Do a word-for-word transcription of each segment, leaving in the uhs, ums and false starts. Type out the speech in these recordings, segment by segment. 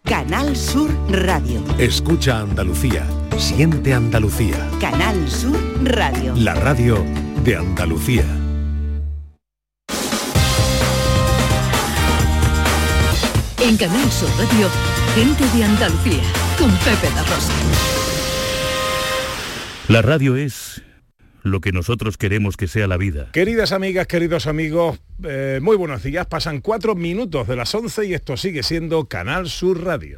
Canal Sur Radio. Escucha Andalucía. Siente Andalucía. Canal Sur Radio. La radio de Andalucía. En Canal Sur Radio, gente de Andalucía, con Pepe da Rosa. La radio es lo que nosotros queremos que sea la vida. Queridas amigas, queridos amigos, eh, muy buenos días. Pasan cuatro minutos de las once y esto sigue siendo Canal Sur Radio.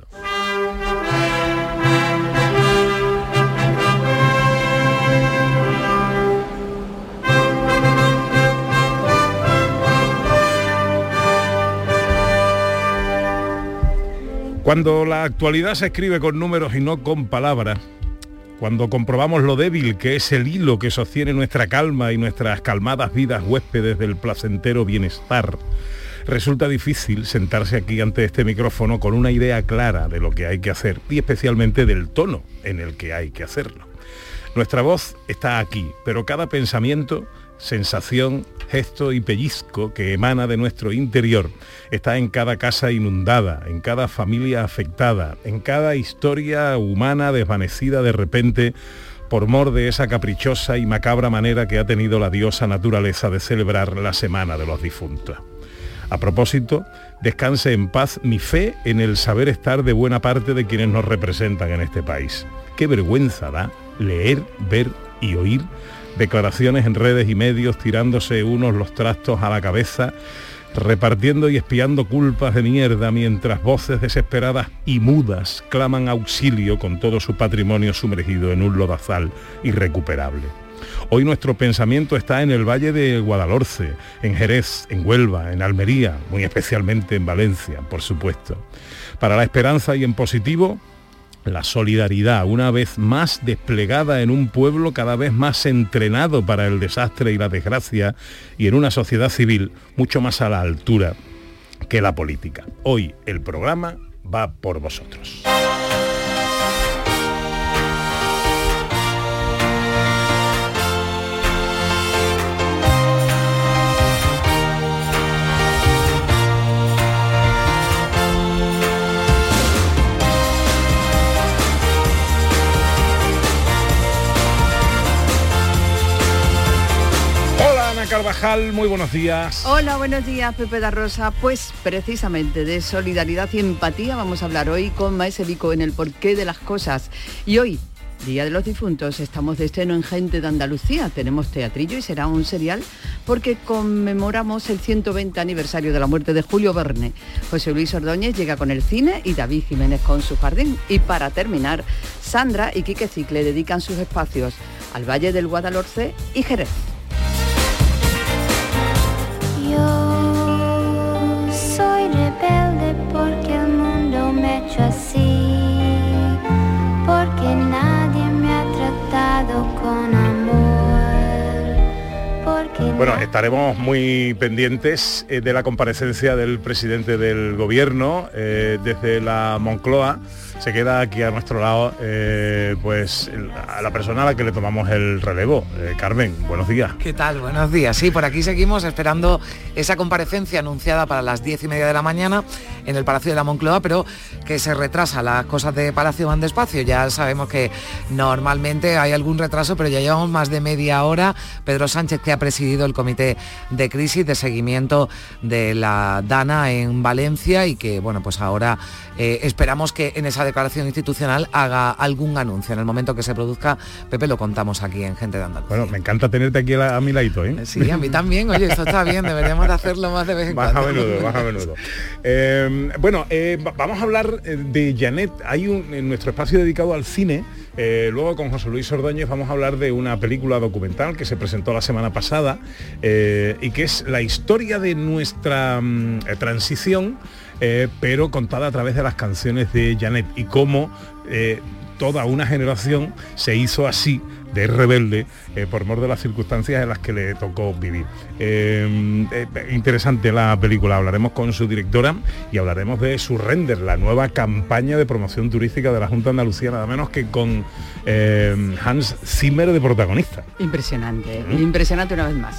Cuando la actualidad se escribe con números y no con palabras, cuando comprobamos lo débil que es el hilo que sostiene nuestra calma y nuestras calmadas vidas huéspedes del placentero bienestar, resulta difícil sentarse aquí ante este micrófono con una idea clara de lo que hay que hacer y especialmente del tono en el que hay que hacerlo. Nuestra voz está aquí, pero cada pensamiento, sensación, gesto y pellizco que emana de nuestro interior está en cada casa inundada, en cada familia afectada, en cada historia humana desvanecida de repente por mor de esa caprichosa y macabra manera que ha tenido la diosa naturaleza de celebrar la Semana de los Difuntos. A propósito, descanse en paz mi fe en el saber estar de buena parte de quienes nos representan en este país. Qué vergüenza da leer, ver y oír declaraciones en redes y medios tirándose unos los trastos a la cabeza, repartiendo y espiando culpas de mierda mientras voces desesperadas y mudas claman auxilio con todo su patrimonio sumergido en un lodazal irrecuperable. Hoy nuestro pensamiento está en el Valle de Guadalhorce, en Jerez, en Huelva, en Almería, muy especialmente en Valencia, por supuesto. Para la esperanza y en positivo, la solidaridad, una vez más desplegada en un pueblo cada vez más entrenado para el desastre y la desgracia y en una sociedad civil mucho más a la altura que la política. Hoy el programa va por vosotros. Carvajal, muy buenos días. Hola, buenos días, Pepe da Rosa. Pues precisamente de solidaridad y empatía vamos a hablar hoy con Maese Vico en el porqué de las cosas. Y hoy, Día de los Difuntos, estamos de estreno en Gente de Andalucía. Tenemos teatrillo y será un serial porque conmemoramos el ciento veinte aniversario de la muerte de Julio Verne. José Luis Ordóñez llega con el cine y David Jiménez con su jardín. Y para terminar, Sandra y Quique Cicle dedican sus espacios al Valle del Guadalhorce y Jerez. Yo soy rebelde porque el mundo me ha hecho así, porque nadie me ha tratado con amor. Porque bueno, estaremos muy pendientes eh, de la comparecencia del presidente del gobierno eh, desde la Moncloa. Se queda aquí a nuestro lado eh, pues a la persona a la que le tomamos el relevo. eh, Carmen, buenos días. ¿Qué tal? Buenos días. Sí, por aquí seguimos esperando esa comparecencia anunciada para las diez y media de la mañana en el Palacio de la Moncloa, pero que se retrasa. Las cosas de Palacio van despacio. Ya sabemos que normalmente hay algún retraso, pero ya llevamos más de media hora. Pedro Sánchez, que ha presidido el comité de crisis de seguimiento de la Dana en Valencia y que, bueno, pues ahora eh, esperamos que en esa declaración institucional haga algún anuncio. En el momento que se produzca, Pepe, lo contamos aquí en Gente de Andalucía. Bueno, me encanta tenerte aquí a, a mi ladito, ¿eh? Sí, a mí también. Oye, esto está bien, deberíamos de hacerlo más de vez en más cuando. A menudo, más a menudo. Eh, bueno, eh, vamos a hablar de Janet. Hay un, en nuestro espacio dedicado al cine, eh, luego con José Luis Ordóñez vamos a hablar de una película documental que se presentó la semana pasada eh, y que es la historia de nuestra um, transición, Eh, pero contada a través de las canciones de Janet y cómo eh, toda una generación se hizo así de rebelde eh, por mor de las circunstancias en las que le tocó vivir. Eh, eh, interesante la película, hablaremos con su directora y hablaremos de su render, la nueva campaña de promoción turística de la Junta de Andalucía, nada menos que con eh, Hans Zimmer de protagonista. Impresionante, ¿Mm? impresionante una vez más.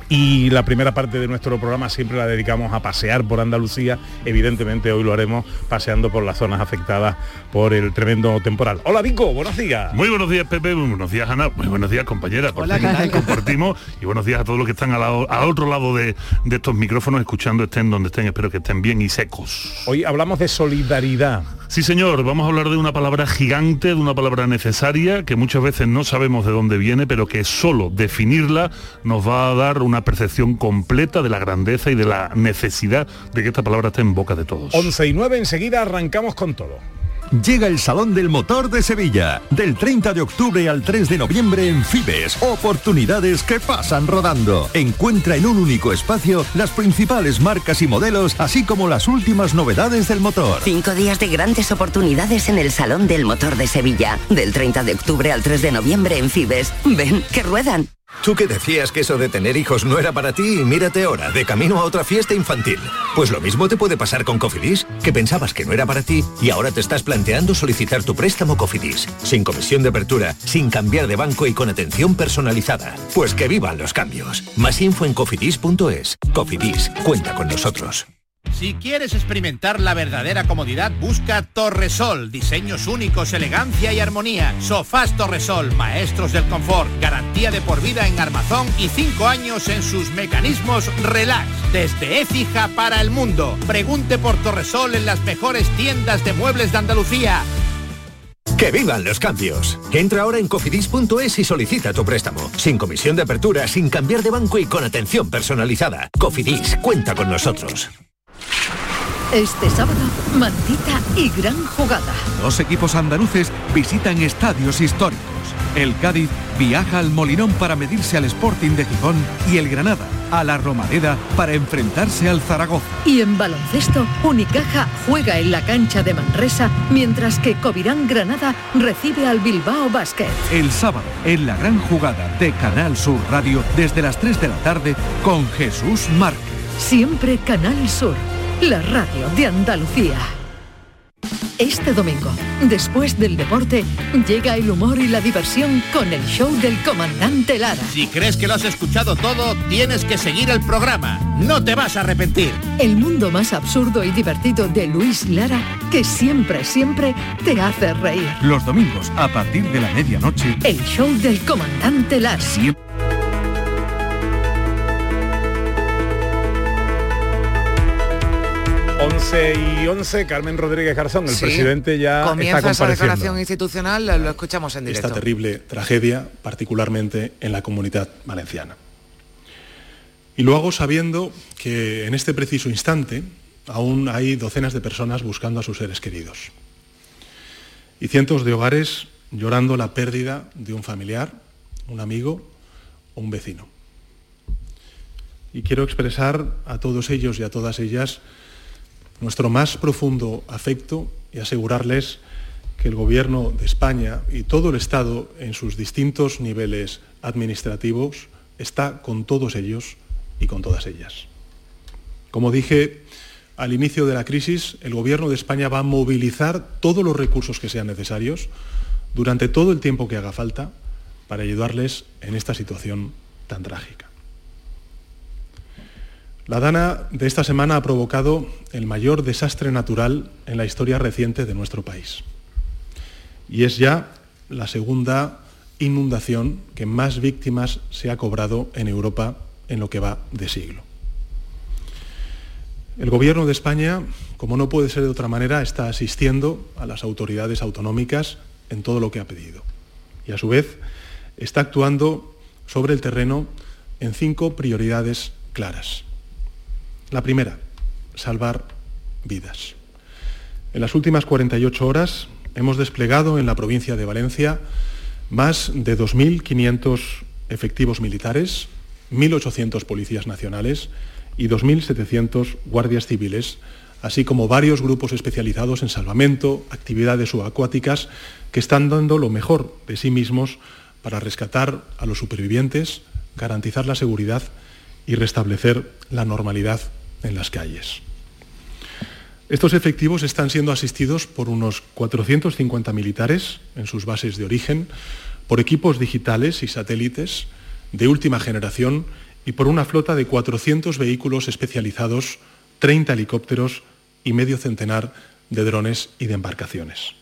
y la primera parte de nuestro programa siempre la dedicamos a pasear por Andalucía. Evidentemente hoy lo haremos paseando por las zonas afectadas por el tremendo temporal. Hola Vico, buenos días. Muy buenos días Pepe, muy buenos días Ana, muy buenos días compañera. Por Hola, fin ¿qué tal? compartimos y buenos días a todos los que están al, lado, al otro lado de, de estos micrófonos, escuchando, estén donde estén, espero que estén bien y secos. Hoy hablamos de solidaridad. Sí señor, vamos a hablar de una palabra gigante, de una palabra necesaria, que muchas veces no sabemos de dónde viene, pero que solo definirla nos va a dar una percepción completa de la grandeza y de la necesidad de que esta palabra esté en boca de todos. once y nueve, enseguida arrancamos con todo. Llega el Salón del Motor de Sevilla, del treinta de octubre al tres de noviembre en Fibes. Oportunidades que pasan rodando. Encuentra en un único espacio las principales marcas y modelos, así como las últimas novedades del motor. Cinco días de grandes oportunidades en el Salón del Motor de Sevilla, del treinta de octubre al tres de noviembre en Fibes. Ven, que ruedan. Tú que decías que eso de tener hijos no era para ti, y mírate ahora, de camino a otra fiesta infantil. Pues lo mismo te puede pasar con Cofidis, que pensabas que no era para ti y ahora te estás planteando solicitar tu préstamo Cofidis, sin comisión de apertura, sin cambiar de banco y con atención personalizada. Pues que vivan los cambios. Más info en cofidis punto es. Cofidis, cuenta con nosotros. Si quieres experimentar la verdadera comodidad, busca Torresol. Diseños únicos, elegancia y armonía. Sofás Torresol, maestros del confort. Garantía de por vida en armazón y cinco años en sus mecanismos relax. Desde Écija para el mundo. Pregunte por Torresol en las mejores tiendas de muebles de Andalucía. ¡Que vivan los cambios! Entra ahora en cofidis punto es y solicita tu préstamo. Sin comisión de apertura, sin cambiar de banco y con atención personalizada. Cofidis, cuenta con nosotros. Este sábado, Mantita y gran jugada. Dos equipos andaluces visitan estadios históricos. El Cádiz viaja al Molinón para medirse al Sporting de Gijón y el Granada a la Romareda para enfrentarse al Zaragoza. Y en baloncesto, Unicaja juega en la cancha de Manresa, mientras que Covirán Granada recibe al Bilbao Basket. El sábado, en la gran jugada de Canal Sur Radio, desde las tres de la tarde, con Jesús Márquez. Siempre Canal Sur, la radio de Andalucía. Este domingo, después del deporte, llega el humor y la diversión con el show del comandante Lara. Si crees que lo has escuchado todo, tienes que seguir el programa. No te vas a arrepentir. El mundo más absurdo y divertido de Luis Lara, que siempre, siempre te hace reír. Los domingos, a partir de la medianoche, el show del comandante Lara. Siempre. once y once, Carmen Rodríguez Garzón, el Sí, presidente ya comienza está esa compareciendo. declaración institucional, lo escuchamos en directo. Esta terrible tragedia, particularmente en la Comunidad Valenciana. Y lo hago sabiendo que en este preciso instante aún hay docenas de personas buscando a sus seres queridos. Y cientos de hogares llorando la pérdida de un familiar, un amigo o un vecino. Y quiero expresar a todos ellos y a todas ellas nuestro más profundo afecto y asegurarles que el Gobierno de España y todo el Estado en sus distintos niveles administrativos está con todos ellos y con todas ellas. Como dije al inicio de la crisis, el Gobierno de España va a movilizar todos los recursos que sean necesarios durante todo el tiempo que haga falta para ayudarles en esta situación tan trágica. La dana de esta semana ha provocado el mayor desastre natural en la historia reciente de nuestro país. Y es ya la segunda inundación que más víctimas se ha cobrado en Europa en lo que va de siglo. El Gobierno de España, como no puede ser de otra manera, está asistiendo a las autoridades autonómicas en todo lo que ha pedido. Y a su vez está actuando sobre el terreno en cinco prioridades claras. La primera, salvar vidas. En las últimas cuarenta y ocho horas hemos desplegado en la provincia de Valencia más de dos mil quinientos efectivos militares, mil ochocientos policías nacionales y dos mil setecientos guardias civiles, así como varios grupos especializados en salvamento, actividades subacuáticas, que están dando lo mejor de sí mismos para rescatar a los supervivientes, garantizar la seguridad y restablecer la normalidad en las calles. Estos efectivos están siendo asistidos por unos cuatrocientos cincuenta militares en sus bases de origen, por equipos digitales y satélites de última generación y por una flota de cuatrocientos vehículos especializados, treinta helicópteros y medio centenar de drones y de embarcaciones.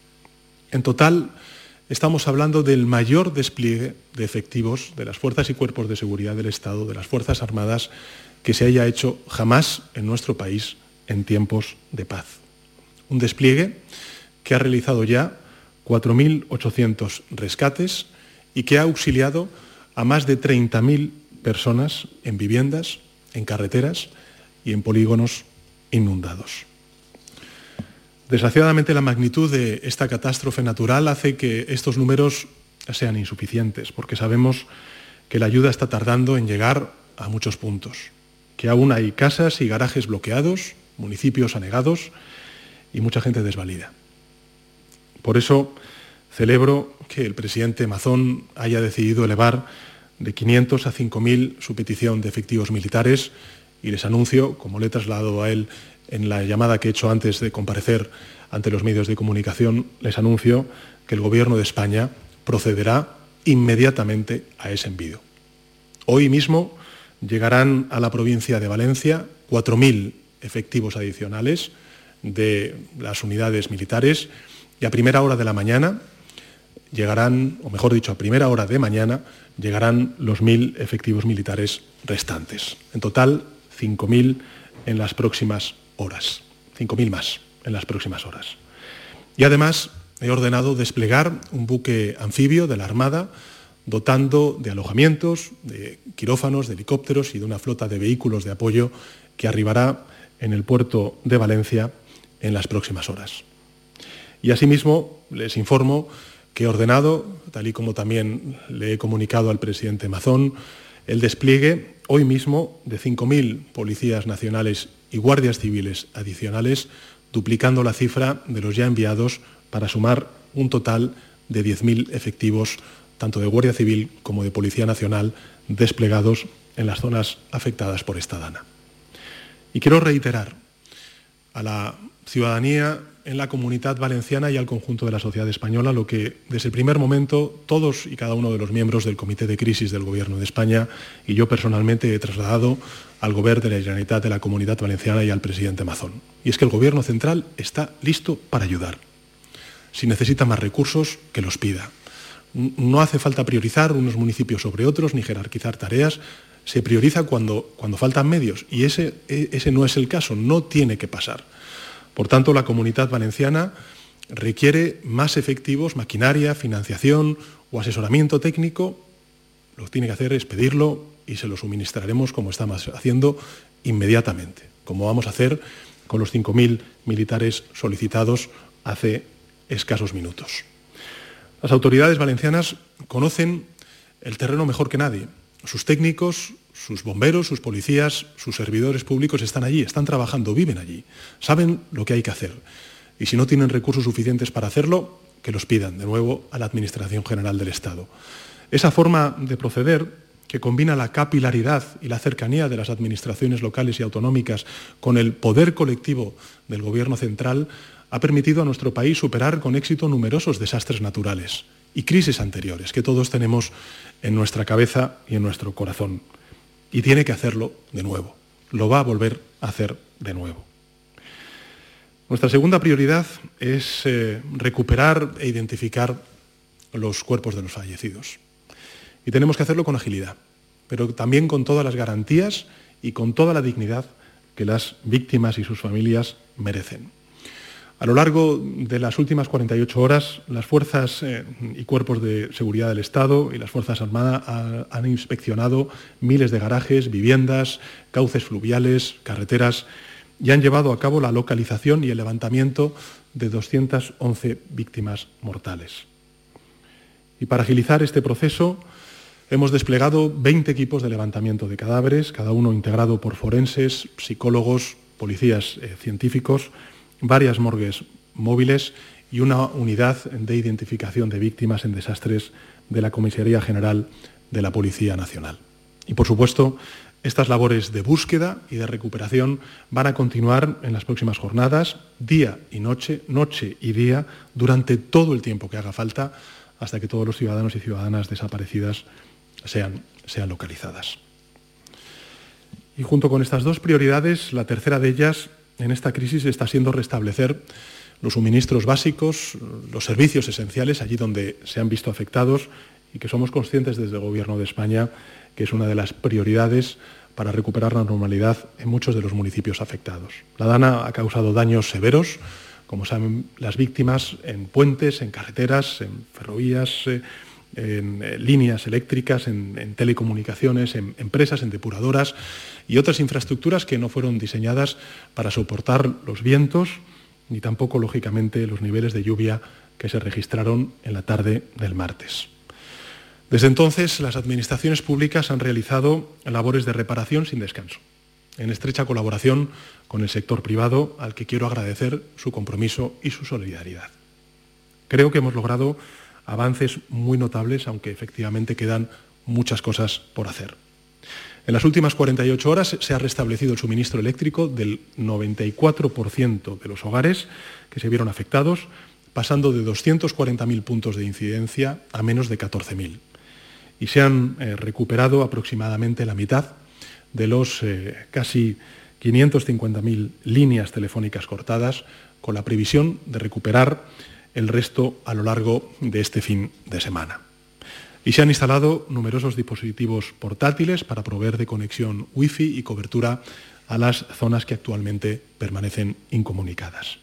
En total, estamos hablando del mayor despliegue de efectivos de las fuerzas y cuerpos de seguridad del Estado, de las Fuerzas Armadas, que se haya hecho jamás en nuestro país en tiempos de paz. Un despliegue que ha realizado ya cuatro mil ochocientos rescates y que ha auxiliado a más de treinta mil personas en viviendas, en carreteras y en polígonos inundados. Desgraciadamente, la magnitud de esta catástrofe natural hace que estos números sean insuficientes, porque sabemos que la ayuda está tardando en llegar a muchos puntos, que aún hay casas y garajes bloqueados, municipios anegados y mucha gente desvalida. Por eso celebro que el presidente Mazón haya decidido elevar de quinientos a cinco mil su petición de efectivos militares y les anuncio, como le he trasladado a él en la llamada que he hecho antes de comparecer ante los medios de comunicación, les anuncio que el Gobierno de España procederá inmediatamente a ese envío. Hoy mismo llegarán a la provincia de Valencia cuatro mil efectivos adicionales de las unidades militares y a primera hora de la mañana llegarán, o mejor dicho, a primera hora de mañana llegarán los mil efectivos militares restantes. En total, cinco mil en las próximas horas, cinco mil más en las próximas horas. Y además he ordenado desplegar un buque anfibio de la Armada dotando de alojamientos, de quirófanos, de helicópteros y de una flota de vehículos de apoyo que arribará en el puerto de Valencia en las próximas horas. Y asimismo les informo que he ordenado, tal y como también le he comunicado al presidente Mazón, el despliegue hoy mismo de cinco mil policías nacionales y guardias civiles adicionales, duplicando la cifra de los ya enviados para sumar un total de diez mil efectivos, tanto de Guardia Civil como de Policía Nacional, desplegados en las zonas afectadas por esta dana. Y quiero reiterar a la ciudadanía en la Comunidad Valenciana y al conjunto de la sociedad española lo que desde el primer momento todos y cada uno de los miembros del Comité de Crisis del Gobierno de España y yo personalmente he trasladado al Gobierno de la Generalitat de la Comunidad Valenciana y al presidente Mazón. Y es que el Gobierno central está listo para ayudar. Si necesita más recursos, que los pida. No hace falta priorizar unos municipios sobre otros ni jerarquizar tareas. Se prioriza cuando, cuando faltan medios y ese, ese no es el caso, no tiene que pasar. Por tanto, la Comunidad Valenciana requiere más efectivos, maquinaria, financiación o asesoramiento técnico. Lo que tiene que hacer es pedirlo y se lo suministraremos como estamos haciendo inmediatamente, como vamos a hacer con los cinco mil militares solicitados hace escasos minutos. Las autoridades valencianas conocen el terreno mejor que nadie. Sus técnicos, sus bomberos, sus policías, sus servidores públicos están allí, están trabajando, viven allí, saben lo que hay que hacer. Y si no tienen recursos suficientes para hacerlo, que los pidan de nuevo a la Administración General del Estado. Esa forma de proceder, que combina la capilaridad y la cercanía de las administraciones locales y autonómicas con el poder colectivo del Gobierno central, ha permitido a nuestro país superar con éxito numerosos desastres naturales y crisis anteriores que todos tenemos en nuestra cabeza y en nuestro corazón. Y tiene que hacerlo de nuevo. Lo va a volver a hacer de nuevo. Nuestra segunda prioridad es eh, recuperar e identificar los cuerpos de los fallecidos. Y tenemos que hacerlo con agilidad, pero también con todas las garantías y con toda la dignidad que las víctimas y sus familias merecen. A lo largo de las últimas cuarenta y ocho horas, las fuerzas eh, y cuerpos de seguridad del Estado y las Fuerzas Armadas ha, han inspeccionado miles de garajes, viviendas, cauces fluviales, carreteras y han llevado a cabo la localización y el levantamiento de doscientas once víctimas mortales. Y para agilizar este proceso, hemos desplegado veinte equipos de levantamiento de cadáveres, cada uno integrado por forenses, psicólogos, policías eh, científicos, varias morgues móviles y una unidad de identificación de víctimas en desastres de la Comisaría General de la Policía Nacional. Y, por supuesto, estas labores de búsqueda y de recuperación van a continuar en las próximas jornadas, día y noche, noche y día, durante todo el tiempo que haga falta, hasta que todos los ciudadanos y ciudadanas desaparecidas sean, sean localizadas. Y junto con estas dos prioridades, la tercera de ellas en esta crisis está siendo restablecer los suministros básicos, los servicios esenciales allí donde se han visto afectados y que somos conscientes desde el Gobierno de España que es una de las prioridades para recuperar la normalidad en muchos de los municipios afectados. La Dana ha causado daños severos, como saben las víctimas, en puentes, en carreteras, en ferrovías, eh, en eh, líneas eléctricas, en, en telecomunicaciones, en empresas, en depuradoras y otras infraestructuras que no fueron diseñadas para soportar los vientos ni tampoco, lógicamente, los niveles de lluvia que se registraron en la tarde del martes. Desde entonces, las administraciones públicas han realizado labores de reparación sin descanso, en estrecha colaboración con el sector privado, al que quiero agradecer su compromiso y su solidaridad. Creo que hemos logrado avances muy notables, aunque efectivamente quedan muchas cosas por hacer. En las últimas cuarenta y ocho horas se ha restablecido el suministro eléctrico del noventa y cuatro por ciento de los hogares que se vieron afectados, pasando de doscientos cuarenta mil puntos de incidencia a menos de catorce mil. Y se han eh, recuperado aproximadamente la mitad de los eh, casi quinientas cincuenta mil líneas telefónicas cortadas, con la previsión de recuperar el resto a lo largo de este fin de semana. Y se han instalado numerosos dispositivos portátiles para proveer de conexión wifi y cobertura a las zonas que actualmente permanecen incomunicadas.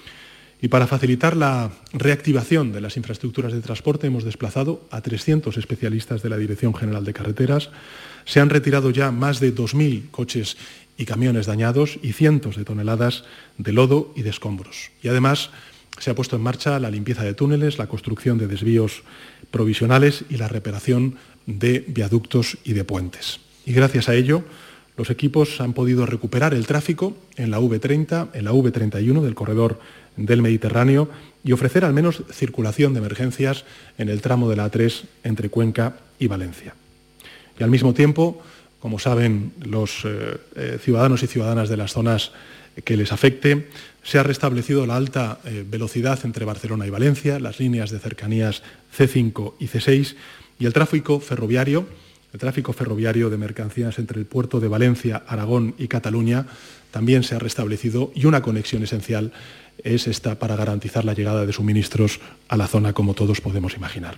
Y para facilitar la reactivación de las infraestructuras de transporte hemos desplazado a trescientos especialistas de la Dirección General de Carreteras, se han retirado ya más de dos mil coches y camiones dañados y cientos de toneladas de lodo y de escombros. Y además se ha puesto en marcha la limpieza de túneles, la construcción de desvíos provisionales y la reparación de viaductos y de puentes. Y gracias a ello, los equipos han podido recuperar el tráfico en la V treinta, en la V treinta y uno del corredor del Mediterráneo y ofrecer al menos circulación de emergencias en el tramo de la A tres entre Cuenca y Valencia. Y al mismo tiempo, como saben los eh, eh, ciudadanos y ciudadanas de las zonas que les afecte, se ha restablecido la alta eh, velocidad entre Barcelona y Valencia, las líneas de cercanías C cinco y C seis y el tráfico ferroviario, el tráfico ferroviario de mercancías entre el puerto de Valencia, Aragón y Cataluña también se ha restablecido y una conexión esencial es esta para garantizar la llegada de suministros a la zona, como todos podemos imaginar.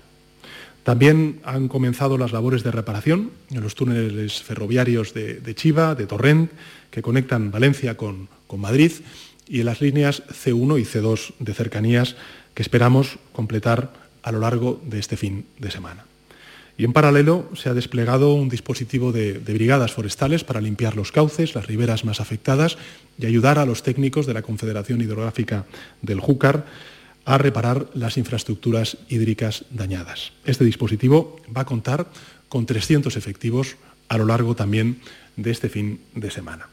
También han comenzado las labores de reparación en los túneles ferroviarios de, de Chiva, de Torrent, que conectan Valencia con, con Madrid, y en las líneas C uno y C dos de cercanías que esperamos completar a lo largo de este fin de semana. Y en paralelo se ha desplegado un dispositivo de, de brigadas forestales para limpiar los cauces, las riberas más afectadas y ayudar a los técnicos de la Confederación Hidrográfica del Júcar a reparar las infraestructuras hídricas dañadas. Este dispositivo va a contar con trescientos efectivos a lo largo también de este fin de semana.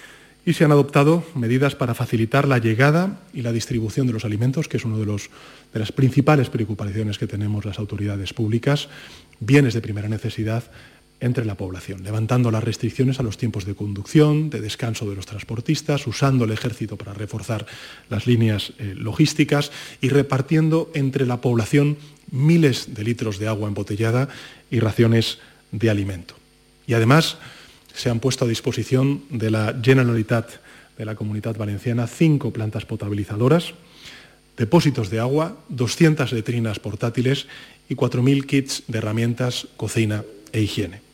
Y se han adoptado medidas para facilitar la llegada y la distribución de los alimentos, que es una de, los, de las principales preocupaciones que tenemos las autoridades públicas, bienes de primera necesidad entre la población, levantando las restricciones a los tiempos de conducción, de descanso de los transportistas, usando el ejército para reforzar las líneas eh, logísticas y repartiendo entre la población miles de litros de agua embotellada y raciones de alimento. Y además se han puesto a disposición de la Generalitat de la Comunidad Valenciana cinco plantas potabilizadoras, depósitos de agua, doscientas letrinas portátiles y cuatro mil kits de herramientas, cocina e higiene.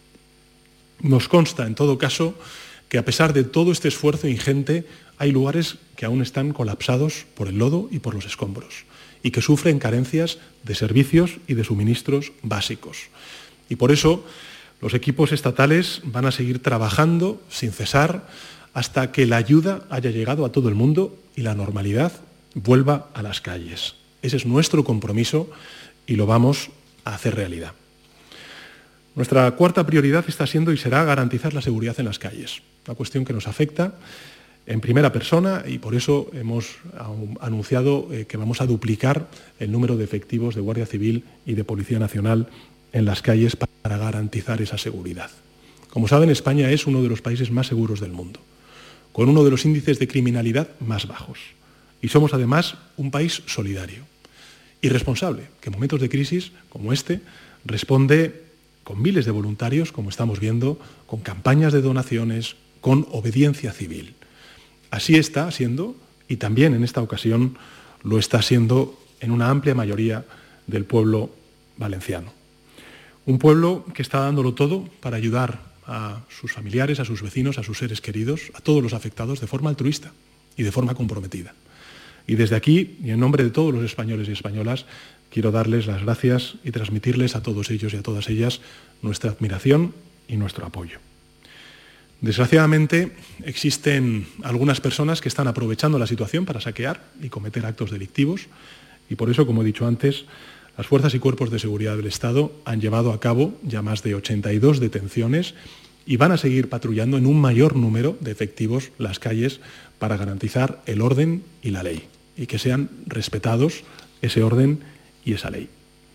Nos consta, en todo caso, que a pesar de todo este esfuerzo ingente, hay lugares que aún están colapsados por el lodo y por los escombros y que sufren carencias de servicios y de suministros básicos. Y por eso los equipos estatales van a seguir trabajando sin cesar hasta que la ayuda haya llegado a todo el mundo y la normalidad vuelva a las calles. Ese es nuestro compromiso y lo vamos a hacer realidad. Nuestra cuarta prioridad está siendo y será garantizar la seguridad en las calles, una cuestión que nos afecta en primera persona y por eso hemos anunciado que vamos a duplicar el número de efectivos de Guardia Civil y de Policía Nacional en las calles para garantizar esa seguridad. Como saben, España es uno de los países más seguros del mundo, con uno de los índices de criminalidad más bajos. Y somos además un país solidario y responsable, que en momentos de crisis como este responde con miles de voluntarios, como estamos viendo, con campañas de donaciones, con obediencia civil. Así está siendo, y también en esta ocasión lo está siendo en una amplia mayoría del pueblo valenciano. Un pueblo que está dándolo todo para ayudar a sus familiares, a sus vecinos, a sus seres queridos, a todos los afectados de forma altruista y de forma comprometida. Y desde aquí, y en nombre de todos los españoles y españolas, quiero darles las gracias y transmitirles a todos ellos y a todas ellas nuestra admiración y nuestro apoyo. Desgraciadamente, existen algunas personas que están aprovechando la situación para saquear y cometer actos delictivos, y por eso, como he dicho antes, las fuerzas y cuerpos de seguridad del Estado han llevado a cabo ya más de ochenta y dos detenciones y van a seguir patrullando en un mayor número de efectivos las calles para garantizar el orden y la ley, y que sean respetados ese orden y esa ley.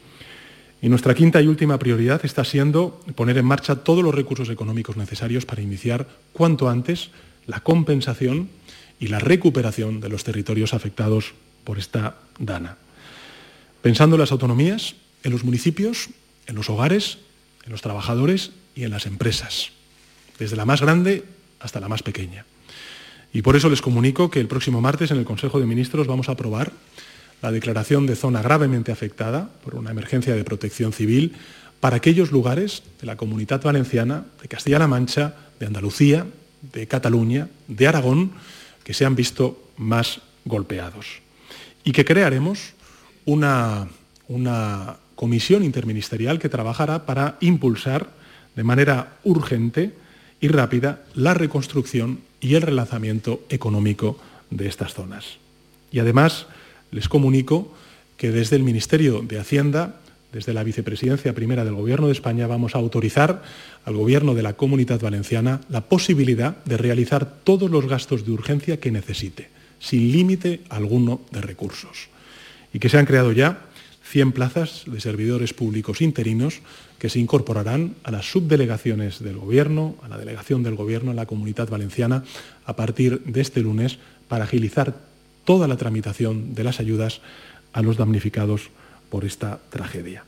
Y nuestra quinta y última prioridad está siendo poner en marcha todos los recursos económicos necesarios para iniciar cuanto antes la compensación y la recuperación de los territorios afectados por esta dana. Pensando en las autonomías, en los municipios, en los hogares, en los trabajadores y en las empresas, desde la más grande hasta la más pequeña. Y por eso les comunico que el próximo martes en el Consejo de Ministros vamos a aprobar la declaración de zona gravemente afectada por una emergencia de protección civil para aquellos lugares de la Comunidad Valenciana, de Castilla-La Mancha, de Andalucía, de Cataluña, de Aragón, que se han visto más golpeados. Y que crearemos una, una comisión interministerial que trabajará para impulsar de manera urgente y rápida la reconstrucción y el relanzamiento económico de estas zonas. Y además les comunico que desde el Ministerio de Hacienda, desde la Vicepresidencia Primera del Gobierno de España, vamos a autorizar al Gobierno de la Comunidad Valenciana la posibilidad de realizar todos los gastos de urgencia que necesite, sin límite alguno de recursos. Y que se han creado ya cien plazas de servidores públicos interinos que se incorporarán a las subdelegaciones del Gobierno, a la delegación del Gobierno en la Comunidad Valenciana, a partir de este lunes, para agilizar toda la tramitación de las ayudas a los damnificados por esta tragedia.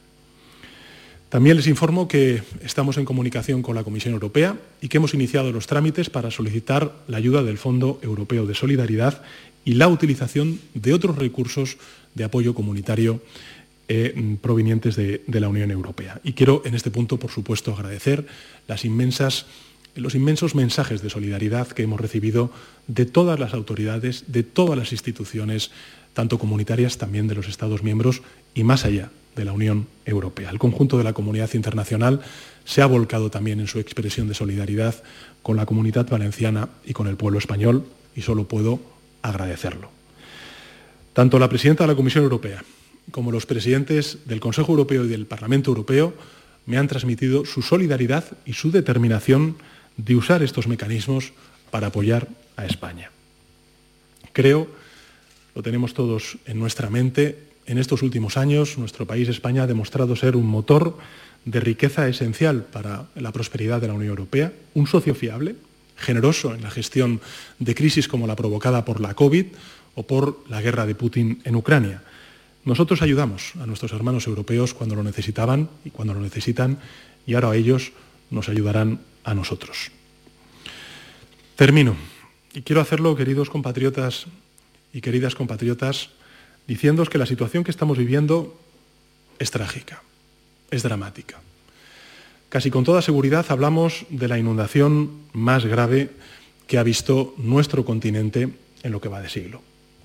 También les informo que estamos en comunicación con la Comisión Europea y que hemos iniciado los trámites para solicitar la ayuda del Fondo Europeo de Solidaridad y la utilización de otros recursos de apoyo comunitario eh, provenientes de, de la Unión Europea. Y quiero en este punto, por supuesto, agradecer las inmensas los inmensos mensajes de solidaridad que hemos recibido de todas las autoridades, de todas las instituciones, tanto comunitarias, también de los Estados miembros y más allá de la Unión Europea. El conjunto de la comunidad internacional se ha volcado también en su expresión de solidaridad con la Comunidad Valenciana y con el pueblo español, y solo puedo agradecerlo. Tanto la presidenta de la Comisión Europea como los presidentes del Consejo Europeo y del Parlamento Europeo me han transmitido su solidaridad y su determinación de usar estos mecanismos para apoyar a España. Creo, lo tenemos todos en nuestra mente, en estos últimos años nuestro país, España, ha demostrado ser un motor de riqueza esencial para la prosperidad de la Unión Europea, un socio fiable, generoso en la gestión de crisis como la provocada por la COVID o por la guerra de Putin en Ucrania. Nosotros ayudamos a nuestros hermanos europeos cuando lo necesitaban y cuando lo necesitan, y ahora ellos nos ayudarán a nosotros. Termino, y quiero hacerlo, queridos compatriotas y queridas compatriotas, diciéndoos que la situación que estamos viviendo es trágica, es dramática. Casi con toda seguridad hablamos de la inundación más grave que ha visto nuestro continente en lo que va de siglo.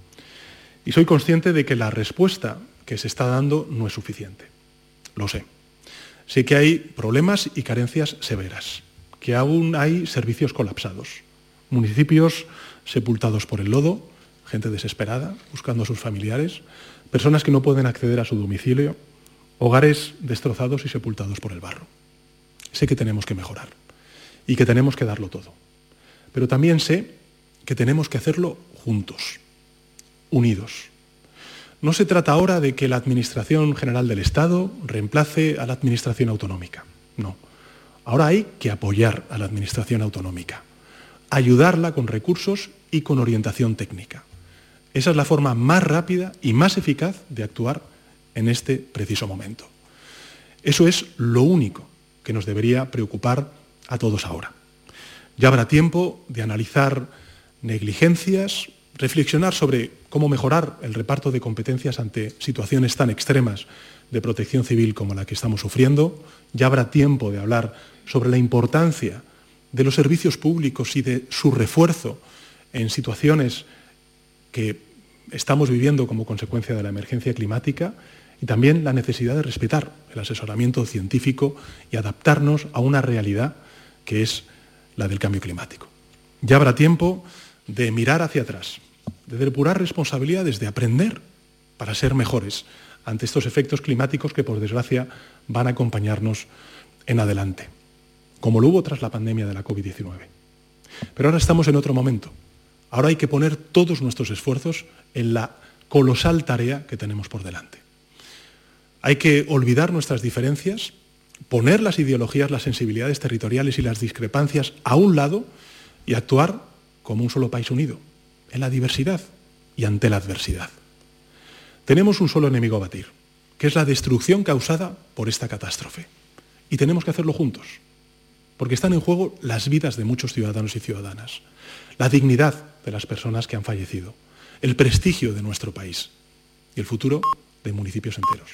Y soy consciente de que la respuesta que se está dando no es suficiente. Lo sé. Sé que hay problemas y carencias severas, que aún hay servicios colapsados, municipios sepultados por el lodo, gente desesperada buscando a sus familiares, personas que no pueden acceder a su domicilio, hogares destrozados y sepultados por el barro. Sé que tenemos que mejorar y que tenemos que darlo todo. Pero también sé que tenemos que hacerlo juntos, unidos. No se trata ahora de que la Administración General del Estado reemplace a la Administración Autonómica. No. Ahora hay que apoyar a la Administración Autonómica, ayudarla con recursos y con orientación técnica. Esa es la forma más rápida y más eficaz de actuar en este preciso momento. Eso es lo único que nos debería preocupar a todos ahora. Ya habrá tiempo de analizar negligencias, reflexionar sobre cómo mejorar el reparto de competencias ante situaciones tan extremas de protección civil como la que estamos sufriendo. Ya habrá tiempo de hablar sobre la importancia de los servicios públicos y de su refuerzo en situaciones que estamos viviendo como consecuencia de la emergencia climática, y también la necesidad de respetar el asesoramiento científico y adaptarnos a una realidad que es la del cambio climático. Ya habrá tiempo de mirar hacia atrás, de depurar responsabilidades, de aprender para ser mejores ante estos efectos climáticos que, por desgracia, van a acompañarnos en adelante, como lo hubo tras la pandemia de la covid diecinueve. Pero ahora estamos en otro momento. Ahora hay que poner todos nuestros esfuerzos en la colosal tarea que tenemos por delante. Hay que olvidar nuestras diferencias, poner las ideologías, las sensibilidades territoriales y las discrepancias a un lado y actuar como un solo país unido, en la diversidad y ante la adversidad. Tenemos un solo enemigo a batir, que es la destrucción causada por esta catástrofe. Y tenemos que hacerlo juntos, porque están en juego las vidas de muchos ciudadanos y ciudadanas, la dignidad de las personas que han fallecido, el prestigio de nuestro país y el futuro de municipios enteros.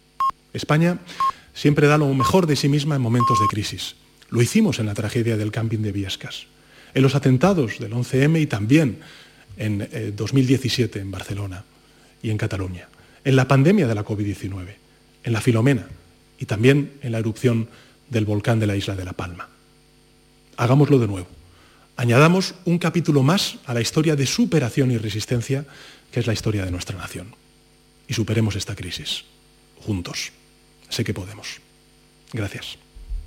España siempre da lo mejor de sí misma en momentos de crisis. Lo hicimos en la tragedia del camping de Biescas, en los atentados del once eme y también en eh, dos mil diecisiete en Barcelona y en Cataluña, en la pandemia de la covid diecinueve, en la Filomena y también en la erupción del volcán de la isla de La Palma. Hagámoslo de nuevo. Añadamos un capítulo más a la historia de superación y resistencia que es la historia de nuestra nación. Y superemos esta crisis, juntos. Sé que podemos. Gracias.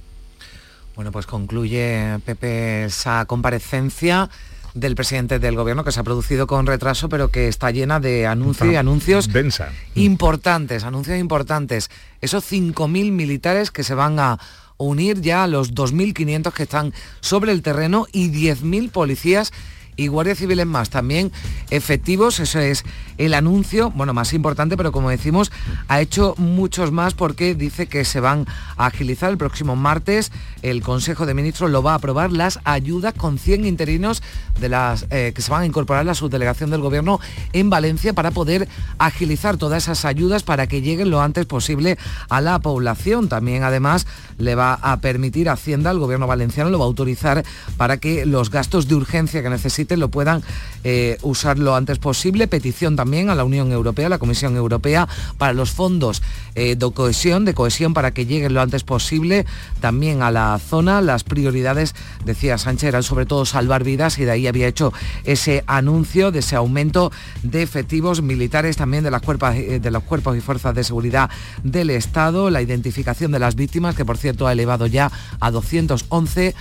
Bueno, pues concluye, Pepe, esa comparecencia del presidente del Gobierno, que se ha producido con retraso, pero que está llena de anuncios y anuncios densa. importantes, anuncios importantes. Esos cinco mil militares que se van a unir ya a los dos mil quinientos que están sobre el terreno y diez mil policías y guardias civiles más, también efectivos. Eso es el anuncio, bueno, más importante, pero como decimos, ha hecho muchos más porque dice que se van a agilizar el próximo martes. El Consejo de Ministros lo va a aprobar, las ayudas con cien interinos de las eh, que se van a incorporar a la subdelegación del Gobierno en Valencia para poder agilizar todas esas ayudas para que lleguen lo antes posible a la población. También, además, le va a permitir Hacienda, el Gobierno valenciano lo va a autorizar para que los gastos de urgencia que necesiten lo puedan eh, usar lo antes posible. Petición también a la Unión Europea, a la Comisión Europea, para los fondos eh, de cohesión, de cohesión para que lleguen lo antes posible también a la zona. Las prioridades, decía Sánchez, eran sobre todo salvar vidas y de ahí había hecho ese anuncio de ese aumento de efectivos militares, también de las cuerpos, de los cuerpos y fuerzas de seguridad del Estado, la identificación de las víctimas, que por cierto ha elevado ya a doscientos once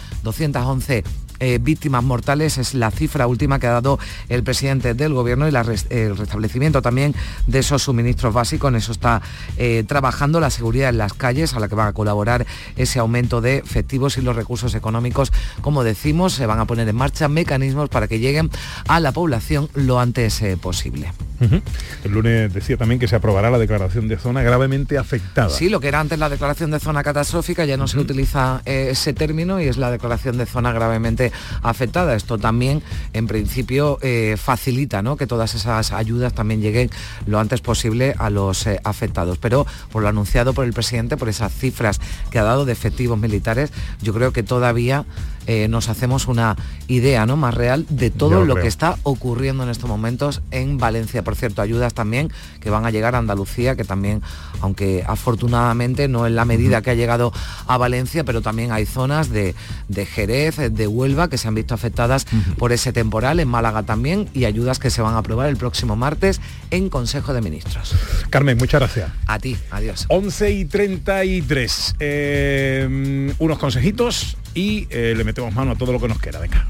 Eh, víctimas mortales, es la cifra última que ha dado el presidente del Gobierno, y la res, el restablecimiento también de esos suministros básicos. En eso está eh, trabajando la seguridad en las calles, a la que van a colaborar ese aumento de efectivos y los recursos económicos. Como decimos, se van a poner en marcha mecanismos para que lleguen a la población lo antes eh, posible. Uh-huh. El lunes decía también que se aprobará la declaración de zona gravemente afectada. Sí, lo que era antes la declaración de zona catastrófica ya no uh-huh. se utiliza eh, ese término, y es la declaración de zona gravemente afectada. Esto también, en principio, eh, facilita, ¿no?, que todas esas ayudas también lleguen lo antes posible a los eh, afectados. Pero por lo anunciado por el presidente, por esas cifras que ha dado de efectivos militares, yo creo que todavía eh, nos hacemos una idea, ¿no?, más real de todo lo creo. que está ocurriendo en estos momentos en Valencia. Por cierto, ayudas también que van a llegar a Andalucía, que también, aunque afortunadamente no en la medida uh-huh. que ha llegado a Valencia, pero también hay zonas de, de Jerez, de Huelva, que se han visto afectadas uh-huh. por ese temporal, en Málaga también, y ayudas que se van a aprobar el próximo martes en Consejo de Ministros. Carmen, muchas gracias. A ti, adiós. once y treinta y tres. Eh, unos consejitos y eh, le metemos mano a todo lo que nos queda. Venga.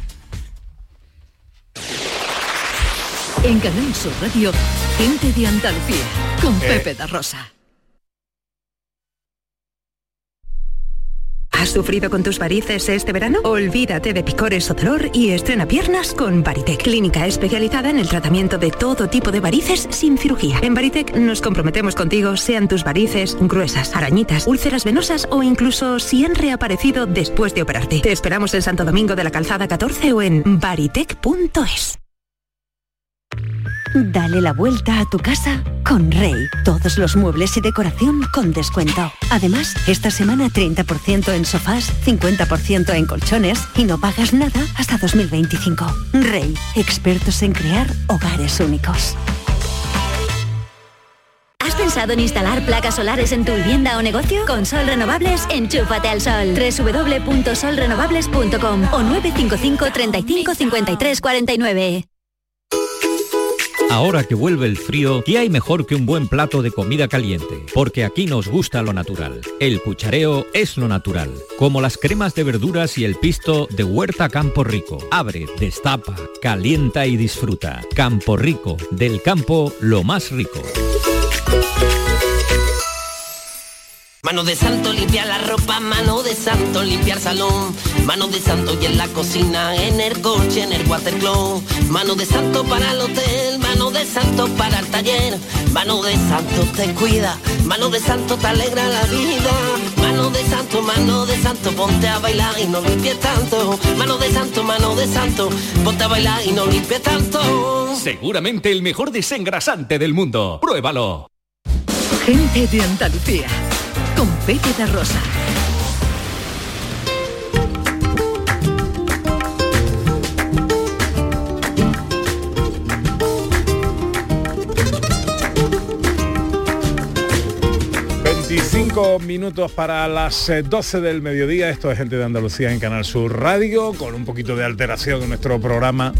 En Canal Sur Radio, Gente de Andalucía, con eh. Pepe da Rosa. ¿Has sufrido con tus varices este verano? Olvídate de picores o dolor y estrena piernas con Varitec, clínica especializada en el tratamiento de todo tipo de varices sin cirugía. En Varitec nos comprometemos contigo, sean tus varices gruesas, arañitas, úlceras venosas o incluso si han reaparecido después de operarte. Te esperamos en Santo Domingo de la Calzada catorce o en varitec punto es. Dale la vuelta a tu casa con Rey. Todos los muebles y decoración con descuento. Además, esta semana treinta por ciento en sofás, cincuenta por ciento en colchones y no pagas nada hasta dos mil veinticinco. Rey, expertos en crear hogares únicos. ¿Has pensado en instalar placas solares en tu vivienda o negocio? Con Sol Renovables, enchúfate al sol. doble u doble u doble u punto sol renovables punto com o nueve cinco cinco, treinta y cinco, cincuenta y tres, cuarenta y nueve. Ahora que vuelve el frío, ¿qué hay mejor que un buen plato de comida caliente? Porque aquí nos gusta lo natural. El cuchareo es lo natural, como las cremas de verduras y el pisto de Huerta Campo Rico. Abre, destapa, calienta y disfruta. Campo Rico, del campo lo más rico. Mano de santo, limpiar la ropa, mano de santo, limpiar salón, mano de santo y en la cocina, en el coche, en el watercloak, mano de santo para el hotel, mano de santo para el taller, mano de santo te cuida, mano de santo te alegra la vida, mano de santo, mano de santo, ponte a bailar y no limpies tanto, mano de santo, mano de santo, ponte a bailar y no limpies tanto. Seguramente el mejor desengrasante del mundo, pruébalo. Gente de Andalucía, con Pepe da Rosa. veinticinco minutos para las doce del mediodía. Esto es Gente de Andalucía en Canal Sur Radio, con un poquito de alteración en nuestro programa,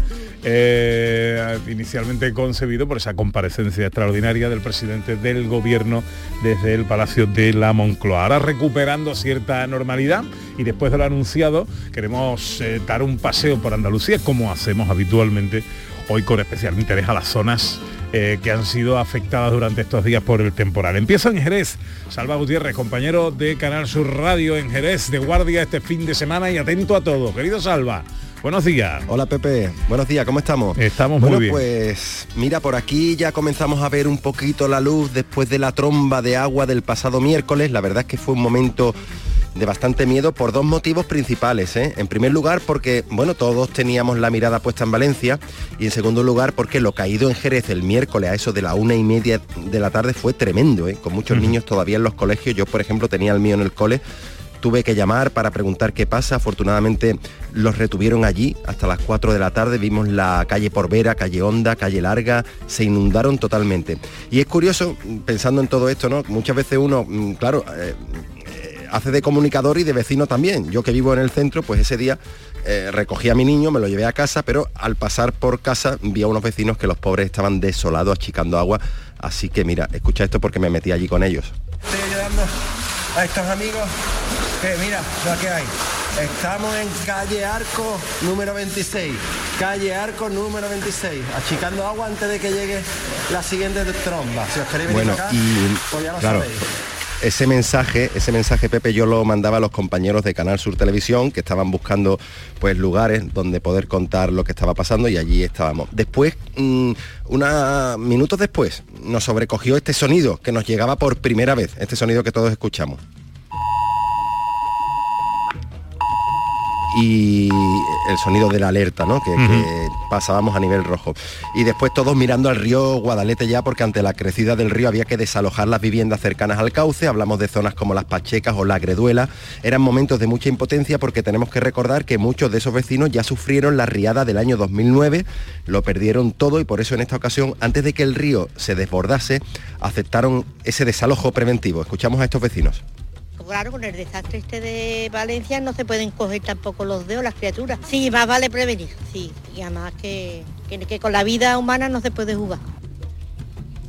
eh, inicialmente concebido por esa comparecencia extraordinaria del presidente del gobierno desde el Palacio de la Moncloa. Ahora recuperando cierta normalidad y después de lo anunciado, queremos eh, dar un paseo por Andalucía, como hacemos habitualmente, hoy con especial interés a las zonas Eh, que han sido afectadas durante estos días por el temporal. Empiezo en Jerez. Salva Gutiérrez, compañero de Canal Sur Radio en Jerez, de guardia este fin de semana y atento a todo. Querido Salva, buenos días. Hola Pepe, buenos días, ¿cómo estamos? Estamos bueno, muy bien. Pues mira, por aquí ya comenzamos a ver un poquito la luz después de la tromba de agua del pasado miércoles. La verdad es que fue un momento de bastante miedo por dos motivos principales, ¿eh? En primer lugar porque, bueno, todos teníamos la mirada puesta en Valencia, y en segundo lugar porque lo caído en Jerez el miércoles a eso de la una y media de la tarde fue tremendo, ¿eh? Con muchos uh-huh. niños todavía en los colegios. Yo, por ejemplo, tenía el mío en el cole, tuve que llamar para preguntar qué pasa. Afortunadamente los retuvieron allí hasta las cuatro de la tarde. Vimos la calle Porvera, calle Honda, calle Larga, se inundaron totalmente. Y es curioso, pensando en todo esto, ¿no? Muchas veces uno, claro, eh, hace de comunicador y de vecino también. Yo que vivo en el centro, pues ese día eh, recogí a mi niño, me lo llevé a casa, pero al pasar por casa vi a unos vecinos que los pobres estaban desolados, achicando agua. Así que mira, escucha esto porque me metí allí con ellos. Estoy ayudando a estos amigos que mira lo que hay. Estamos en calle Arco número veintiséis. Calle Arco número veintiséis. Achicando agua antes de que llegue la siguiente tromba. Si os queréis venir bueno, acá, y pues ya lo claro, sabéis. Ese mensaje, ese mensaje, Pepe, yo lo mandaba a los compañeros de Canal Sur Televisión, que estaban buscando pues lugares donde poder contar lo que estaba pasando, y allí estábamos. Después, mmm, unos minutos después, nos sobrecogió este sonido que nos llegaba por primera vez, este sonido que todos escuchamos. Y el sonido de la alerta, ¿no? Que, uh-huh. que pasábamos a nivel rojo. Y después todos mirando al río Guadalete ya, porque ante la crecida del río había que desalojar las viviendas cercanas al cauce. Hablamos de zonas como Las Pachecas o La Greduela. Eran momentos de mucha impotencia, porque tenemos que recordar que muchos de esos vecinos ya sufrieron la riada del año dos mil nueve, lo perdieron todo, y por eso en esta ocasión, antes de que el río se desbordase, aceptaron ese desalojo preventivo. Escuchamos a estos vecinos. Claro, con el desastre este de Valencia no se pueden coger tampoco los dedos las criaturas. Sí, más vale prevenir, sí, y además que, que, que con la vida humana no se puede jugar.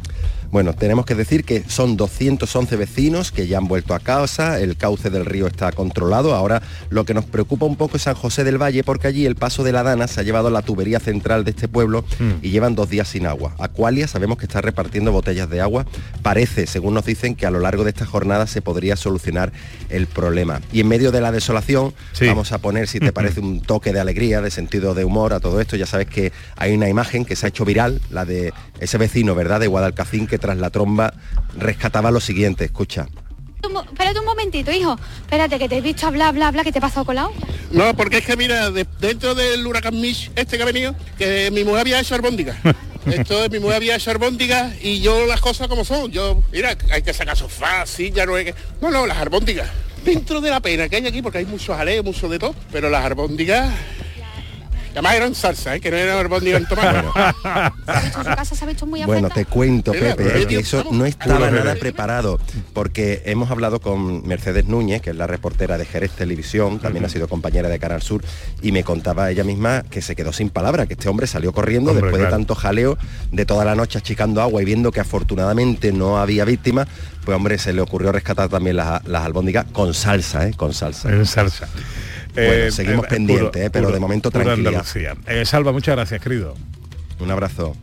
Bueno, tenemos que decir que son doscientos once vecinos que ya han vuelto a casa, el cauce del río está controlado. Ahora lo que nos preocupa un poco es San José del Valle, porque allí el paso de la Dana se ha llevado a la tubería central de este pueblo mm. y llevan dos días sin agua. Aqualia sabemos que está repartiendo botellas de agua. Parece, según nos dicen, que a lo largo de esta jornada se podría solucionar el problema. Y en medio de la desolación, sí. vamos a poner, si te parece, un toque de alegría, de sentido de humor a todo esto. Ya sabes que hay una imagen que se ha hecho viral, la de ese vecino, ¿verdad?, de Guadalcacín, que tras la tromba rescataba lo siguiente. Escucha. Espérate un momentito, hijo. Espérate, que te he visto hablar, bla, bla, que te he pasado colado. No, porque es que mira, de, dentro del huracán Mitch, este que ha venido, que mi mujer había hecho albóndigas. Esto es, mi mujer había hecho albóndigas y yo las cosas como son. Yo, mira, hay que sacar sofá, silla, no hay que... No, no, las albóndigas. Dentro de la pena que hay aquí, porque hay muchos jaleos, mucho de todo, pero las albóndigas... Además eran salsa, ¿eh? Que no eran albóndigas en tomate. Su casa se ha visto muy bueno, te cuento, Mira, Pepe, es que eso no estaba nada preparado, porque hemos hablado con Mercedes Núñez, que es la reportera de Jerez Televisión, también uh-huh. ha sido compañera de Canal Sur, y me contaba ella misma que se quedó sin palabras, que este hombre salió corriendo hombre, después claro. de tanto jaleo, de toda la noche achicando agua y viendo que afortunadamente no había víctimas, pues hombre, se le ocurrió rescatar también las, las albóndigas con salsa, ¿eh? Con salsa. En salsa. Bueno, eh, seguimos eh, pendientes, puro, eh, pero puro, de momento tranquilidad. Eh, Salva, muchas gracias, querido. Un abrazo.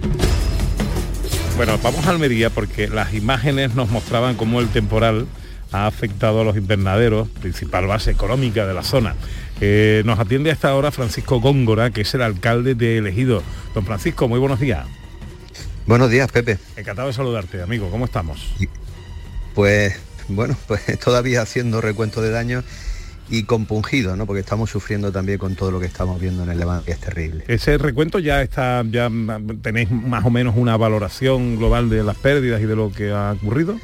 Bueno, vamos a Almería porque las imágenes nos mostraban cómo el temporal ha afectado a los invernaderos, principal base económica de la zona. Eh, nos atiende a esta hora Francisco Góngora, que es el alcalde de El Ejido. Don Francisco, muy buenos días. Buenos días, Pepe. Encantado de saludarte, amigo. ¿Cómo estamos? Pues, bueno, pues todavía haciendo recuento de daños y compungido, ¿no? Porque estamos sufriendo también con todo lo que estamos viendo en el Levante, que es terrible. Ese recuento ya está, ya tenéis más o menos una valoración global de las pérdidas y de lo que ha ocurrido.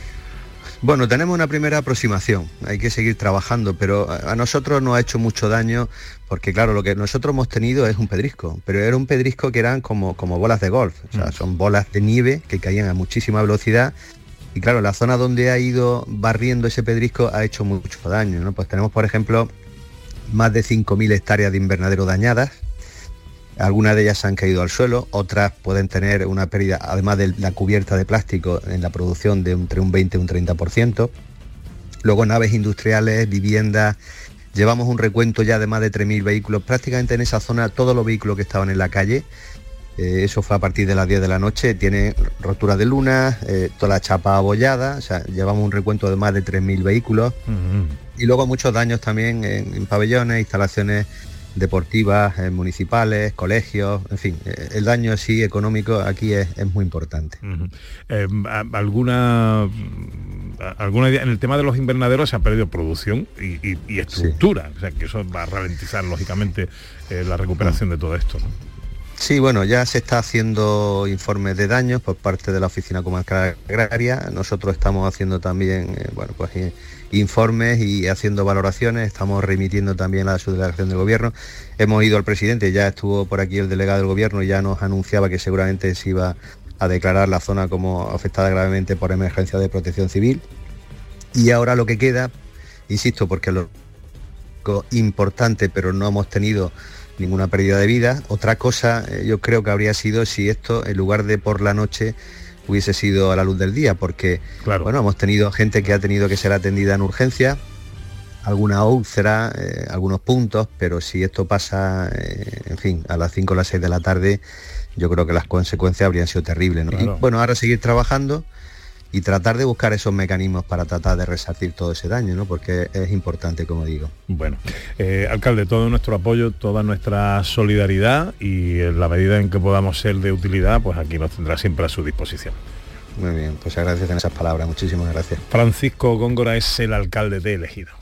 Bueno, tenemos una primera aproximación, hay que seguir trabajando, pero a nosotros nos ha hecho mucho daño, porque claro, lo que nosotros hemos tenido es un pedrisco, pero era un pedrisco que eran como, como bolas de golf, o sea, son bolas de nieve que caían a muchísima velocidad. Y claro, la zona donde ha ido barriendo ese pedrisco ha hecho mucho daño, ¿no? Pues tenemos, por ejemplo, más de cinco mil hectáreas de invernadero dañadas. Algunas de ellas se han caído al suelo, otras pueden tener una pérdida, además de la cubierta de plástico, en la producción de entre un veinte y un treinta por ciento. Luego naves industriales, viviendas. Llevamos un recuento ya de más de tres mil vehículos. Prácticamente en esa zona todos los vehículos que estaban en la calle, Eh, eso fue a partir de las diez de la noche, tiene rotura de lunas, eh, toda la chapa abollada, o sea, llevamos un recuento de más de tres mil vehículos uh-huh. y luego muchos daños también en, en pabellones, instalaciones deportivas, eh, municipales, colegios, en fin, eh, el daño sí económico aquí es, es muy importante. Uh-huh. eh, alguna, alguna en el tema de los invernaderos se ha perdido producción y, y, y estructura, sí. O sea que eso va a ralentizar lógicamente eh, la recuperación uh-huh. de todo esto, ¿no? Sí, bueno, ya se está haciendo informes de daños por parte de la Oficina Comarcal Agraria. Nosotros estamos haciendo también, eh, bueno, pues eh, informes y haciendo valoraciones. Estamos remitiendo también a la subdelegación del Gobierno. Hemos ido al presidente, ya estuvo por aquí el delegado del Gobierno, ya nos anunciaba que seguramente se iba a declarar la zona como afectada gravemente por emergencia de protección civil. Y ahora lo que queda, insisto, porque lo importante, pero no hemos tenido ninguna pérdida de vida. Otra cosa eh, yo creo que habría sido si esto en lugar de por la noche hubiese sido a la luz del día, porque claro. bueno, hemos tenido gente que ha tenido que ser atendida en urgencia, alguna úlcera, eh, algunos puntos, pero si esto pasa, eh, en fin, a las cinco o las seis de la tarde, yo creo que las consecuencias habrían sido terribles, ¿no? Claro. Y bueno, ahora seguir trabajando y tratar de buscar esos mecanismos para tratar de resarcir todo ese daño, ¿no? Porque es importante, como digo. Bueno, eh, alcalde, todo nuestro apoyo, toda nuestra solidaridad y en la medida en que podamos ser de utilidad, pues aquí nos tendrá siempre a su disposición. Muy bien, pues agradecen esas palabras, muchísimas gracias. Francisco Góngora es el alcalde de El Ejido.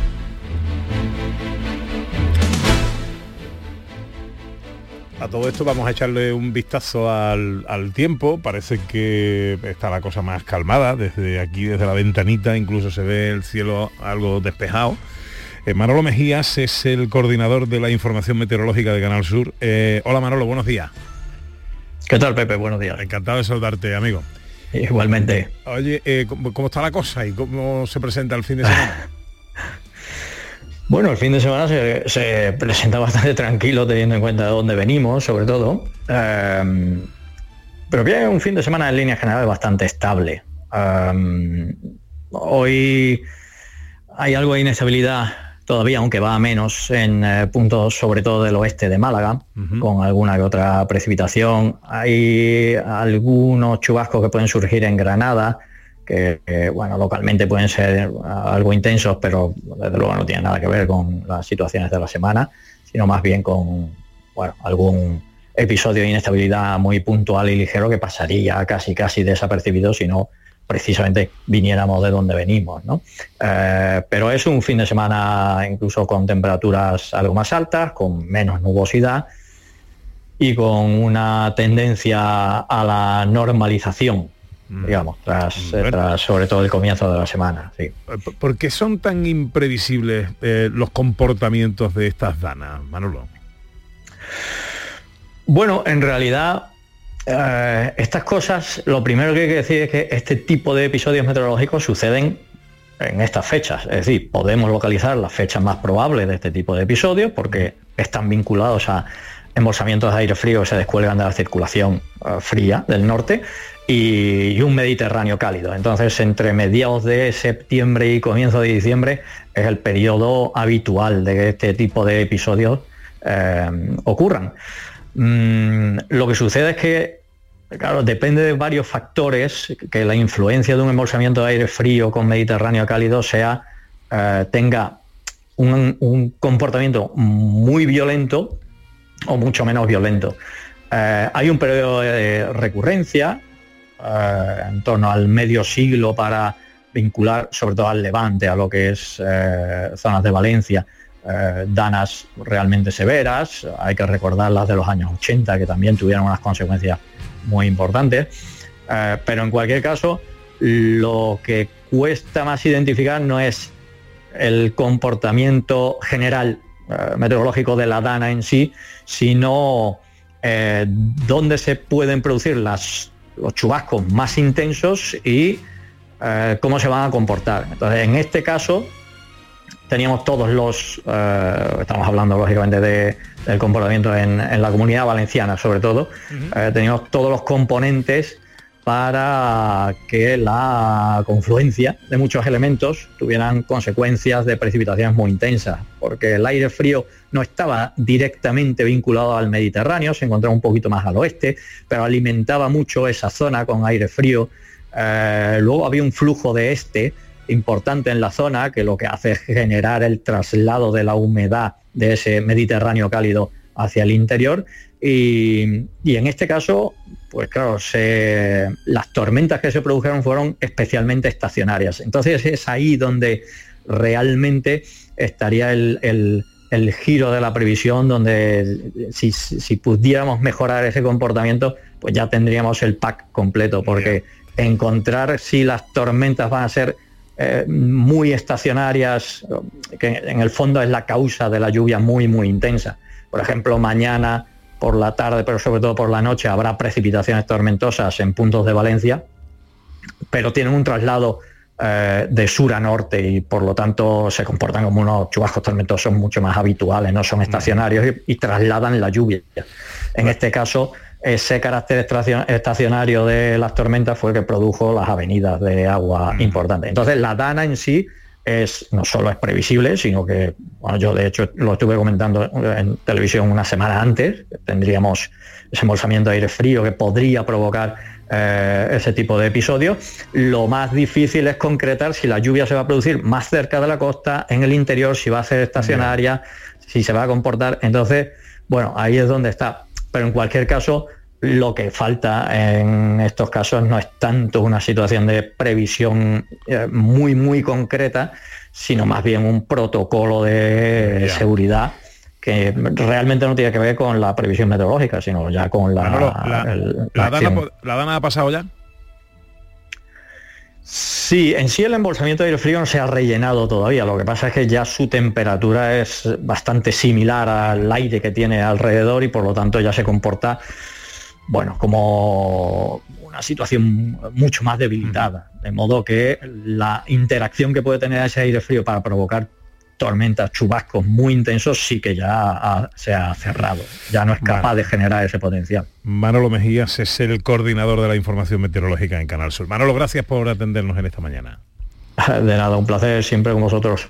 A todo esto vamos a echarle un vistazo al, al tiempo. Parece que está la cosa más calmada. Desde aquí, desde la ventanita, incluso se ve el cielo algo despejado. Eh, Manolo Mejías es el coordinador de la información meteorológica de Canal Sur. Eh, hola Manolo, buenos días. ¿Qué tal, Pepe? Buenos días. Encantado de saludarte, amigo. Igualmente. Oye, eh, ¿cómo, ¿cómo está la cosa y cómo se presenta el fin de semana? Bueno, el fin de semana se, se presenta bastante tranquilo teniendo en cuenta de dónde venimos, sobre todo. Eh, pero bien, un fin de semana en líneas generales bastante estable. Um, hoy hay algo de inestabilidad todavía, aunque va a menos, en eh, puntos sobre todo del oeste de Málaga, uh-huh. con alguna que otra precipitación. Hay algunos chubascos que pueden surgir en Granada, que, que bueno, localmente pueden ser algo intensos, pero desde luego no tienen nada que ver con las situaciones de la semana, sino más bien con, bueno, algún episodio de inestabilidad muy puntual y ligero que pasaría casi casi desapercibido si no precisamente viniéramos de donde venimos, ¿no? Eh, pero es un fin de semana incluso con temperaturas algo más altas, con menos nubosidad y con una tendencia a la normalización, mm. digamos, tras, bueno. tras sobre todo el comienzo de la semana. Sí. ¿Por qué son tan imprevisibles eh, los comportamientos de estas danas, Manolo? Bueno, en realidad... Uh, estas cosas, lo primero que hay que decir es que este tipo de episodios meteorológicos suceden en estas fechas. Es decir, podemos localizar las fechas más probables de este tipo de episodios porque están vinculados a embolsamientos de aire frío que se descuelgan de la circulación uh, fría del norte y, y un Mediterráneo cálido. Entonces, entre mediados de septiembre y comienzo de diciembre es el periodo habitual de que este tipo de episodios uh, ocurran. Mm, lo que sucede es que, claro, depende de varios factores, que la influencia de un embolsamiento de aire frío con Mediterráneo cálido sea eh, tenga un, un comportamiento muy violento o mucho menos violento. Eh, hay un periodo de recurrencia eh, en torno al medio siglo para vincular sobre todo al Levante, a lo que es eh, zonas de Valencia, Eh, danas realmente severas. Hay que recordar las de los años ochenta, que también tuvieron unas consecuencias muy importantes, eh, pero en cualquier caso lo que cuesta más identificar no es el comportamiento general eh, meteorológico de la dana en sí, sino eh, dónde se pueden producir las, los chubascos más intensos y eh, cómo se van a comportar. Entonces, en este caso teníamos todos los, eh, estamos hablando lógicamente de, del comportamiento en, en la Comunidad Valenciana sobre todo, uh-huh. eh, teníamos todos los componentes para que la confluencia de muchos elementos tuvieran consecuencias de precipitaciones muy intensas, porque el aire frío no estaba directamente vinculado al Mediterráneo, se encontraba un poquito más al oeste, pero alimentaba mucho esa zona con aire frío. Eh, luego había un flujo de este importante en la zona que lo que hace es generar el traslado de la humedad de ese Mediterráneo cálido hacia el interior y, y en este caso, pues claro, se, las tormentas que se produjeron fueron especialmente estacionarias. Entonces es ahí donde realmente estaría el, el, el giro de la previsión, donde si, si pudiéramos mejorar ese comportamiento, pues ya tendríamos el pack completo, porque encontrar si las tormentas van a ser Eh, muy estacionarias, que en el fondo es la causa de la lluvia muy muy intensa. Por ejemplo, mañana por la tarde, pero sobre todo por la noche, habrá precipitaciones tormentosas en puntos de Valencia, pero tienen un traslado eh, de sur a norte y por lo tanto se comportan como unos chubascos tormentosos mucho más habituales, no son estacionarios y, y trasladan la lluvia. En este caso, ese carácter estacionario de las tormentas fue el que produjo las avenidas de agua mm. importantes. Entonces la dana en sí es, no solo es previsible, sino que, bueno, yo de hecho lo estuve comentando en televisión una semana antes, tendríamos ese embolsamiento de aire frío que podría provocar eh, ese tipo de episodios. Lo más difícil es concretar si la lluvia se va a producir más cerca de la costa, en el interior, si va a ser estacionaria, mm. si se va a comportar. Entonces, bueno, ahí es donde está. Pero en cualquier caso, lo que falta en estos casos no es tanto una situación de previsión eh, muy, muy concreta, sino más bien un protocolo de yeah. seguridad que realmente no tiene que ver con la previsión meteorológica, sino ya con la... Manolo, la, el, la, la, dana, ¿La dana ha pasado ya? Sí, en sí el embolsamiento de aire frío no se ha rellenado todavía, lo que pasa es que ya su temperatura es bastante similar al aire que tiene alrededor y por lo tanto ya se comporta, bueno, como una situación mucho más debilitada, de modo que la interacción que puede tener ese aire frío para provocar tormentas, chubascos muy intensos, sí que ya ha, se ha cerrado, ya no es capaz vale. de generar ese potencial. Manolo Mejías es el coordinador de la información meteorológica en Canal Sur. Manolo, gracias por atendernos en esta mañana. De nada, un placer siempre con vosotros.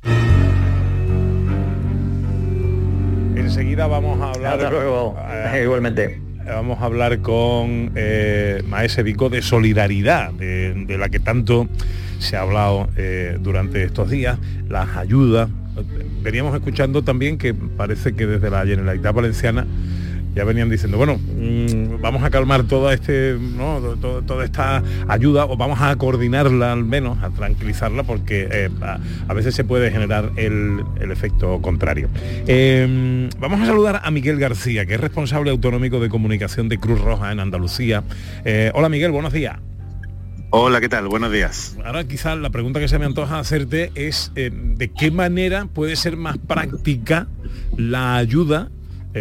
Enseguida vamos a hablar... Hasta luego, eh, igualmente. Vamos a hablar con eh, Maese Vico de solidaridad, de, de la que tanto se ha hablado eh, durante estos días, las ayudas. Veníamos escuchando también que parece que desde la Generalitat Valenciana ya venían diciendo, bueno, mmm, vamos a calmar toda este, ¿no? Todo, toda esta ayuda, o vamos a coordinarla al menos, a tranquilizarla, porque eh, a, a veces se puede generar el, el efecto contrario. Eh, vamos a saludar a Miguel García, que es responsable autonómico de comunicación de Cruz Roja en Andalucía. Eh, hola Miguel, buenos días. Hola, ¿qué tal? Buenos días. Ahora quizás la pregunta que se me antoja hacerte es eh, ¿de qué manera puede ser más práctica la ayuda?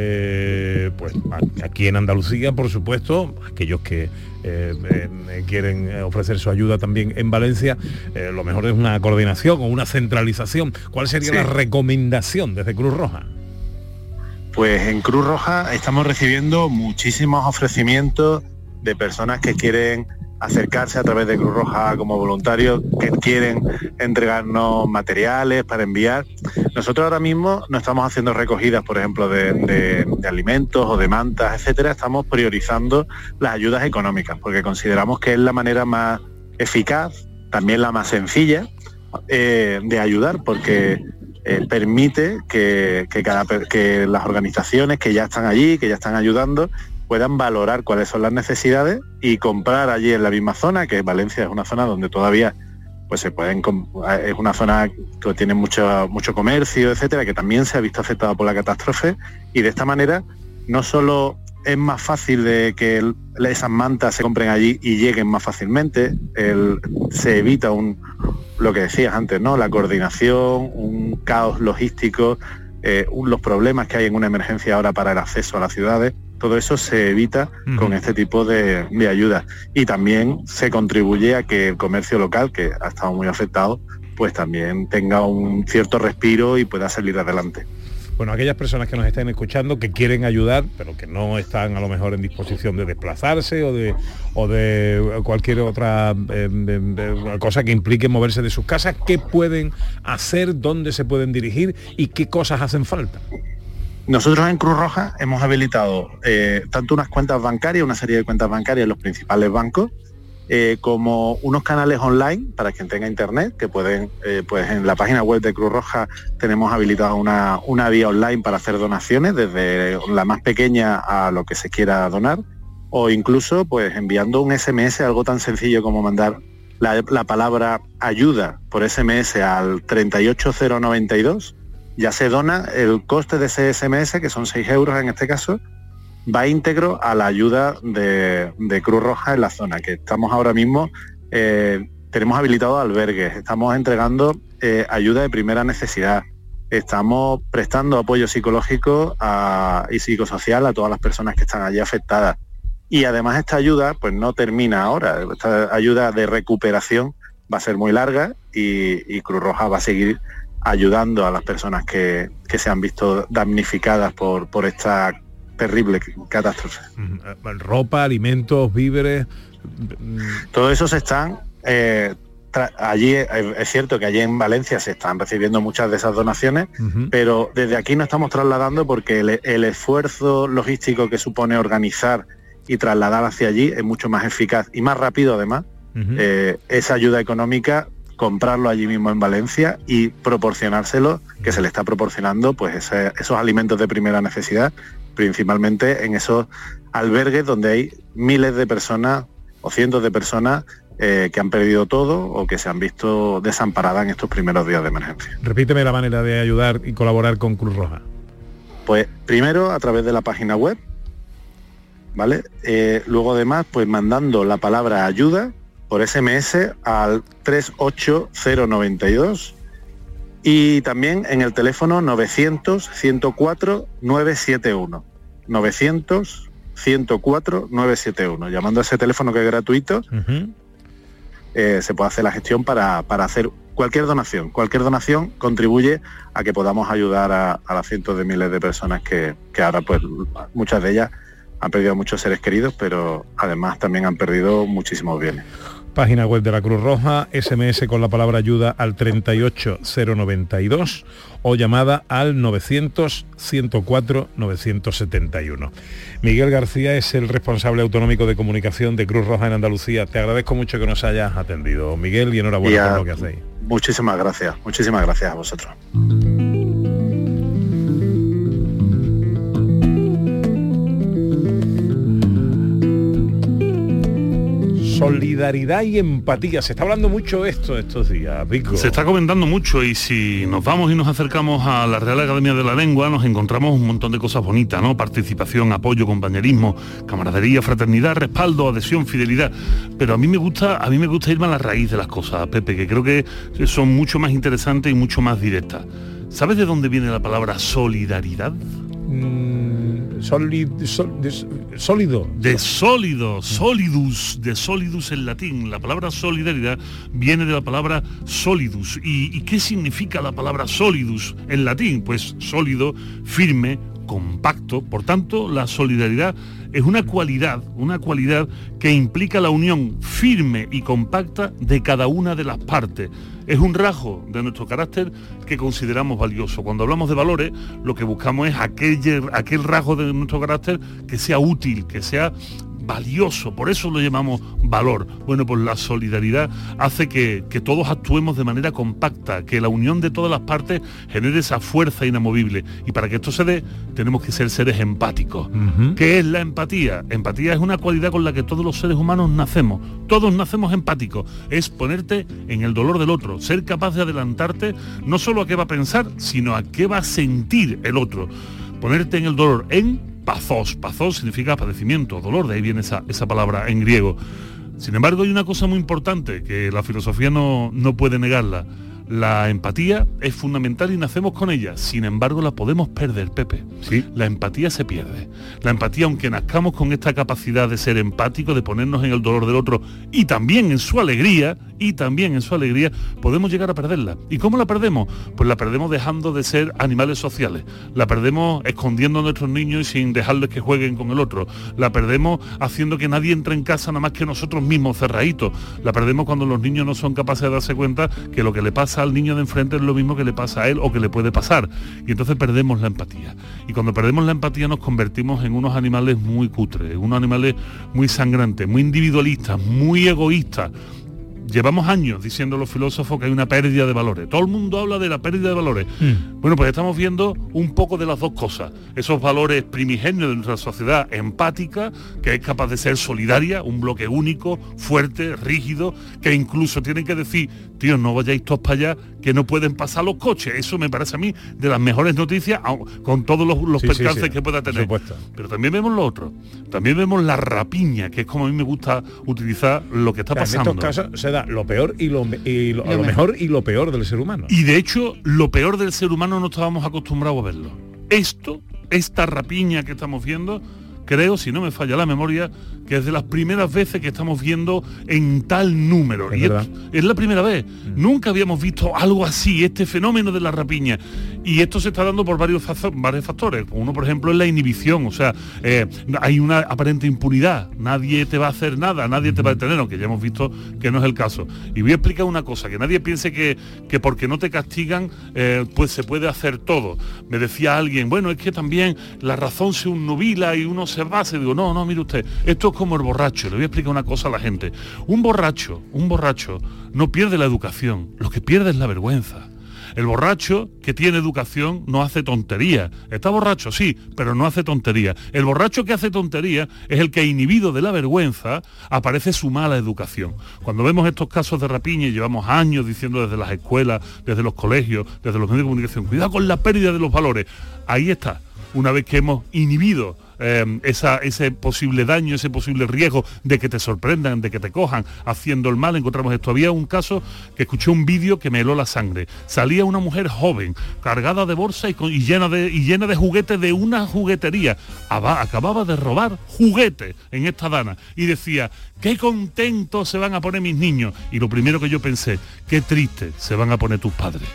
Eh, pues aquí en Andalucía, por supuesto, aquellos que eh, eh, quieren ofrecer su ayuda también en Valencia, eh, lo mejor es una coordinación o una centralización. ¿Cuál sería sí. la recomendación desde Cruz Roja? Pues en Cruz Roja estamos recibiendo muchísimos ofrecimientos de personas que quieren acercarse a través de Cruz Roja como voluntarios, que quieren entregarnos materiales para enviar. Nosotros ahora mismo no estamos haciendo recogidas, por ejemplo, de, de, de alimentos o de mantas, etcétera. Estamos priorizando las ayudas económicas, porque consideramos que es la manera más eficaz, también la más sencilla eh, de ayudar, porque eh, permite que, que, cada, que las organizaciones que ya están allí, que ya están ayudando, puedan valorar cuáles son las necesidades y comprar allí en la misma zona, que Valencia es una zona donde todavía pues se pueden, es una zona que tiene mucho, mucho comercio, etcétera, que también se ha visto afectada por la catástrofe, y de esta manera no solo es más fácil de que el, esas mantas se compren allí y lleguen más fácilmente, el, se evita un, lo que decías antes, ¿no? La coordinación, un caos logístico, eh, un, los problemas que hay en una emergencia ahora para el acceso a las ciudades. Todo eso se evita uh-huh. con este tipo de, de ayudas, y también se contribuye a que el comercio local, que ha estado muy afectado, pues también tenga un cierto respiro y pueda salir adelante. Bueno, aquellas personas que nos estén escuchando, que quieren ayudar, pero que no están a lo mejor en disposición de desplazarse o de, o de cualquier otra eh, de, de cosa que implique moverse de sus casas, ¿qué pueden hacer? ¿Dónde se pueden dirigir? ¿Y qué cosas hacen falta? Nosotros en Cruz Roja hemos habilitado eh, tanto unas cuentas bancarias, una serie de cuentas bancarias en los principales bancos, eh, como unos canales online para quien tenga internet, que pueden, eh, pues en la página web de Cruz Roja tenemos habilitado una, una vía online para hacer donaciones, desde la más pequeña a lo que se quiera donar, o incluso pues enviando un ese eme ese, algo tan sencillo como mandar la, la palabra ayuda por ese eme ese al treinta y ocho cero noventa y dos. Ya se dona el coste de ese ese eme ese, que son seis euros en este caso, va íntegro a la ayuda de, de Cruz Roja en la zona, que estamos ahora mismo, eh, tenemos habilitados albergues, estamos entregando eh, ayuda de primera necesidad, estamos prestando apoyo psicológico a, y psicosocial a todas las personas que están allí afectadas. Y además esta ayuda pues no termina ahora, esta ayuda de recuperación va a ser muy larga, y, y Cruz Roja va a seguir ayudando a las personas que, que se han visto damnificadas por, por esta terrible catástrofe. Ropa, alimentos, víveres... Todo eso se están... Eh, allí es cierto que allí en Valencia se están recibiendo muchas de esas donaciones, uh-huh. pero desde aquí no estamos trasladando porque el, el esfuerzo logístico que supone organizar y trasladar hacia allí es mucho más eficaz y más rápido además. Uh-huh. Eh, esa ayuda económica, comprarlo allí mismo en Valencia y proporcionárselo, que se le está proporcionando pues ese, esos alimentos de primera necesidad, principalmente en esos albergues donde hay miles de personas o cientos de personas eh, que han perdido todo o que se han visto desamparadas en estos primeros días de emergencia. Repíteme la manera de ayudar y colaborar con Cruz Roja. Pues primero a través de la página web, ¿vale? Eh, luego además pues mandando la palabra ayuda por ese eme ese al treinta y ocho cero noventa y dos, y también en el teléfono novecientos ciento cuatro nueve siete uno, novecientos ciento cuatro nueve siete uno. Llamando a ese teléfono, que es gratuito, uh-huh. eh, se puede hacer la gestión para, para hacer cualquier donación, cualquier donación contribuye a que podamos ayudar a, a las cientos de miles de personas que, que ahora, pues, muchas de ellas han perdido a muchos seres queridos, pero además también han perdido muchísimos bienes. Página web de la Cruz Roja, ese eme ese con la palabra ayuda al treinta y ocho cero noventa y dos o llamada al novecientos ciento cuatro novecientos setenta y uno. Miguel García es el responsable autonómico de comunicación de Cruz Roja en Andalucía. Te agradezco mucho que nos hayas atendido, Miguel, y enhorabuena y a, por lo que hacéis. Muchísimas gracias, muchísimas gracias a vosotros. Solidaridad y empatía. Se está hablando mucho esto estos días, Vico. Se está comentando mucho, y si nos vamos y nos acercamos a la Real Academia de la Lengua, nos encontramos un montón de cosas bonitas, ¿no? Participación, apoyo, compañerismo, camaradería, fraternidad, respaldo, adhesión, fidelidad. Pero a mí me gusta, a mí me gusta irme a la raíz de las cosas, Pepe, que creo que son mucho más interesantes y mucho más directas. ¿Sabes de dónde viene la palabra solidaridad? Mm, solid, sol, de, sólido. De sólido, solidus, de solidus en latín. La palabra solidaridad viene de la palabra solidus. ¿Y, y qué significa la palabra solidus en latín? Pues sólido, firme, compacto. Por tanto, la solidaridad es una cualidad, una cualidad que implica la unión firme y compacta de cada una de las partes. Es un rasgo de nuestro carácter que consideramos valioso. Cuando hablamos de valores, lo que buscamos es aquel, aquel rasgo de nuestro carácter que sea útil, que sea valioso, por eso lo llamamos valor. Bueno, pues la solidaridad hace que, que todos actuemos de manera compacta, que la unión de todas las partes genere esa fuerza inamovible. Y para que esto se dé, tenemos que ser seres empáticos. Uh-huh. ¿Qué es la empatía? Empatía es una cualidad con la que todos los seres humanos nacemos. Todos nacemos empáticos. Es ponerte en el dolor del otro, ser capaz de adelantarte no solo a qué va a pensar, sino a qué va a sentir el otro. Ponerte en el dolor, en Pazos, pazos significa padecimiento, dolor, de ahí viene esa, esa palabra en griego. Sin embargo, hay una cosa muy importante que la filosofía no, no puede negarla. La empatía es fundamental y nacemos con ella. Sin embargo, la podemos perder, Pepe. ¿Sí? La empatía se pierde. La empatía, aunque nazcamos con esta capacidad de ser empático, de ponernos en el dolor del otro y también en su alegría, y también en su alegría, podemos llegar a perderla. ¿Y cómo la perdemos? Pues la perdemos dejando de ser animales sociales. La perdemos escondiendo a nuestros niños y sin dejarles que jueguen con el otro. La perdemos haciendo que nadie entre en casa nada más que nosotros mismos, cerraditos. La perdemos cuando los niños no son capaces de darse cuenta que lo que le pasa al niño de enfrente es lo mismo que le pasa a él o que le puede pasar. Y entonces perdemos la empatía. Y cuando perdemos la empatía nos convertimos en unos animales muy cutres, en unos animales muy sangrantes, muy individualistas, muy egoístas. Llevamos años diciendo los filósofos que hay una pérdida de valores. Todo el mundo habla de la pérdida de valores. Mm. Bueno, pues estamos viendo un poco de las dos cosas. Esos valores primigenios de nuestra sociedad empática, que es capaz de ser solidaria, un bloque único, fuerte, rígido, que incluso tienen que decir, tío, no vayáis todos para allá, que no pueden pasar los coches. Eso me parece a mí de las mejores noticias, con todos los, los sí, percances sí, sí, que pueda tener. Pero también vemos lo otro. También vemos la rapiña, que es como a mí me gusta utilizar lo que está Pero pasando. En estos casos se da lo peor y lo, y lo, lo mejor y lo peor del ser humano. Y de hecho, lo peor del ser humano no estábamos acostumbrados a verlo. Esto, esta rapiña que estamos viendo, creo, si no me falla la memoria, que es de las primeras veces que estamos viendo en tal número. Es y es, es la primera vez. Mm. Nunca habíamos visto algo así, este fenómeno de la rapiña. Y esto se está dando por varios, varios factores. Uno, por ejemplo, es la inhibición. O sea, eh, hay una aparente impunidad. Nadie te va a hacer nada, nadie te va a detener, aunque ya hemos visto que no es el caso. Y voy a explicar una cosa, que nadie piense que, que porque no te castigan, eh, pues se puede hacer todo. Me decía alguien, bueno, es que también la razón se unnubila y uno se va. Se digo, no, no, mire usted, esto es como el borracho. Le voy a explicar una cosa a la gente. Un borracho, un borracho no pierde la educación, lo que pierde es la vergüenza. El borracho que tiene educación no hace tontería. Está borracho, sí, pero no hace tontería. El borracho que hace tontería es el que, inhibido de la vergüenza, aparece su mala educación. Cuando vemos estos casos de rapiña, y llevamos años diciendo desde las escuelas, desde los colegios, desde los medios de comunicación, cuidado con la pérdida de los valores. Ahí está. Una vez que hemos inhibido eh, esa, ese posible daño, ese posible riesgo de que te sorprendan, de que te cojan haciendo el mal. Encontramos esto. Había un caso que escuché un vídeo que me heló la sangre. Salía una mujer joven, cargada de bolsa y, con, y, llena, de, y llena de juguetes de una juguetería. Aba, acababa de robar juguetes en esta dana y decía, qué contentos se van a poner mis niños. Y lo primero que yo pensé, qué triste se van a poner tus padres.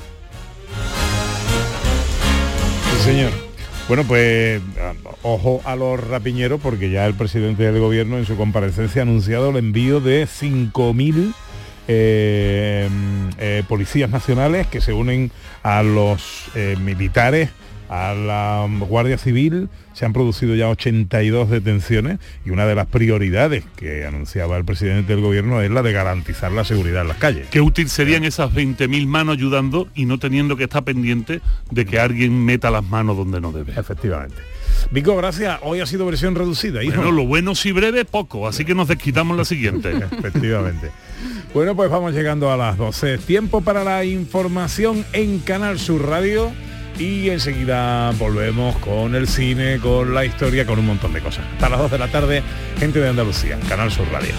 Sí, señor. Bueno, pues ojo a los rapiñeros, porque ya el presidente del gobierno en su comparecencia ha anunciado el envío de cinco mil eh, eh, policías nacionales que se unen a los eh, militares, a la Guardia Civil. Se han producido ya ochenta y dos detenciones y una de las prioridades que anunciaba el presidente del gobierno es la de garantizar la seguridad en las calles. Qué útil serían esas veinte mil manos ayudando y no teniendo que estar pendiente de que alguien meta las manos donde no debe. Efectivamente. Vico, gracias. Hoy ha sido versión reducida, hijo. Bueno, lo bueno si breve, poco, así que nos desquitamos la siguiente. Efectivamente. Bueno, pues vamos llegando a las doce. Tiempo para la información en Canal Sur Radio. Y enseguida volvemos con el cine, con la historia, con un montón de cosas. Hasta las dos de la tarde, gente de Andalucía, Canal Sur Radio.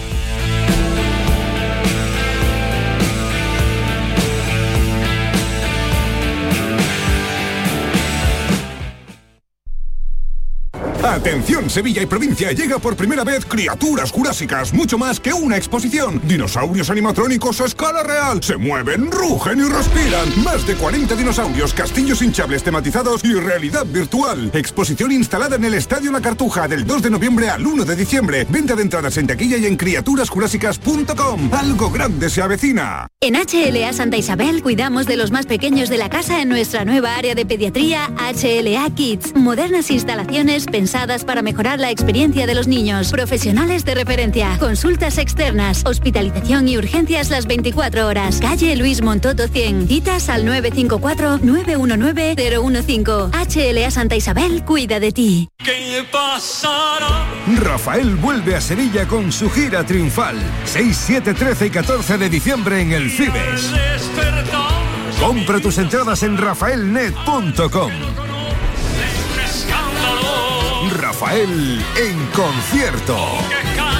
Atención, Sevilla y provincia, llega por primera vez Criaturas Jurásicas, mucho más que una exposición. Dinosaurios animatrónicos a escala real, se mueven, rugen y respiran. Más de cuarenta dinosaurios, castillos hinchables tematizados y realidad virtual. Exposición instalada en el Estadio La Cartuja del dos de noviembre al uno de diciembre. Venta de entradas en taquilla y en criaturas jurásicas punto com. Algo grande se avecina. En H L A Santa Isabel cuidamos de los más pequeños de la casa en nuestra nueva área de pediatría H L A Kids. Modernas instalaciones pensadas para mejorar la experiencia de los niños. Profesionales de referencia, consultas externas, hospitalización y urgencias las veinticuatro horas. Calle Luis Montoto cien. Citas al nueve cinco cuatro, nueve uno nueve, cero uno cinco. H L A Santa Isabel cuida de ti. ¿Qué pasará? Rafael vuelve a Sevilla con su gira triunfal. seis, siete, trece y catorce de diciembre en el Fibes. Compra tus entradas en rafael net punto com. Rafael en concierto.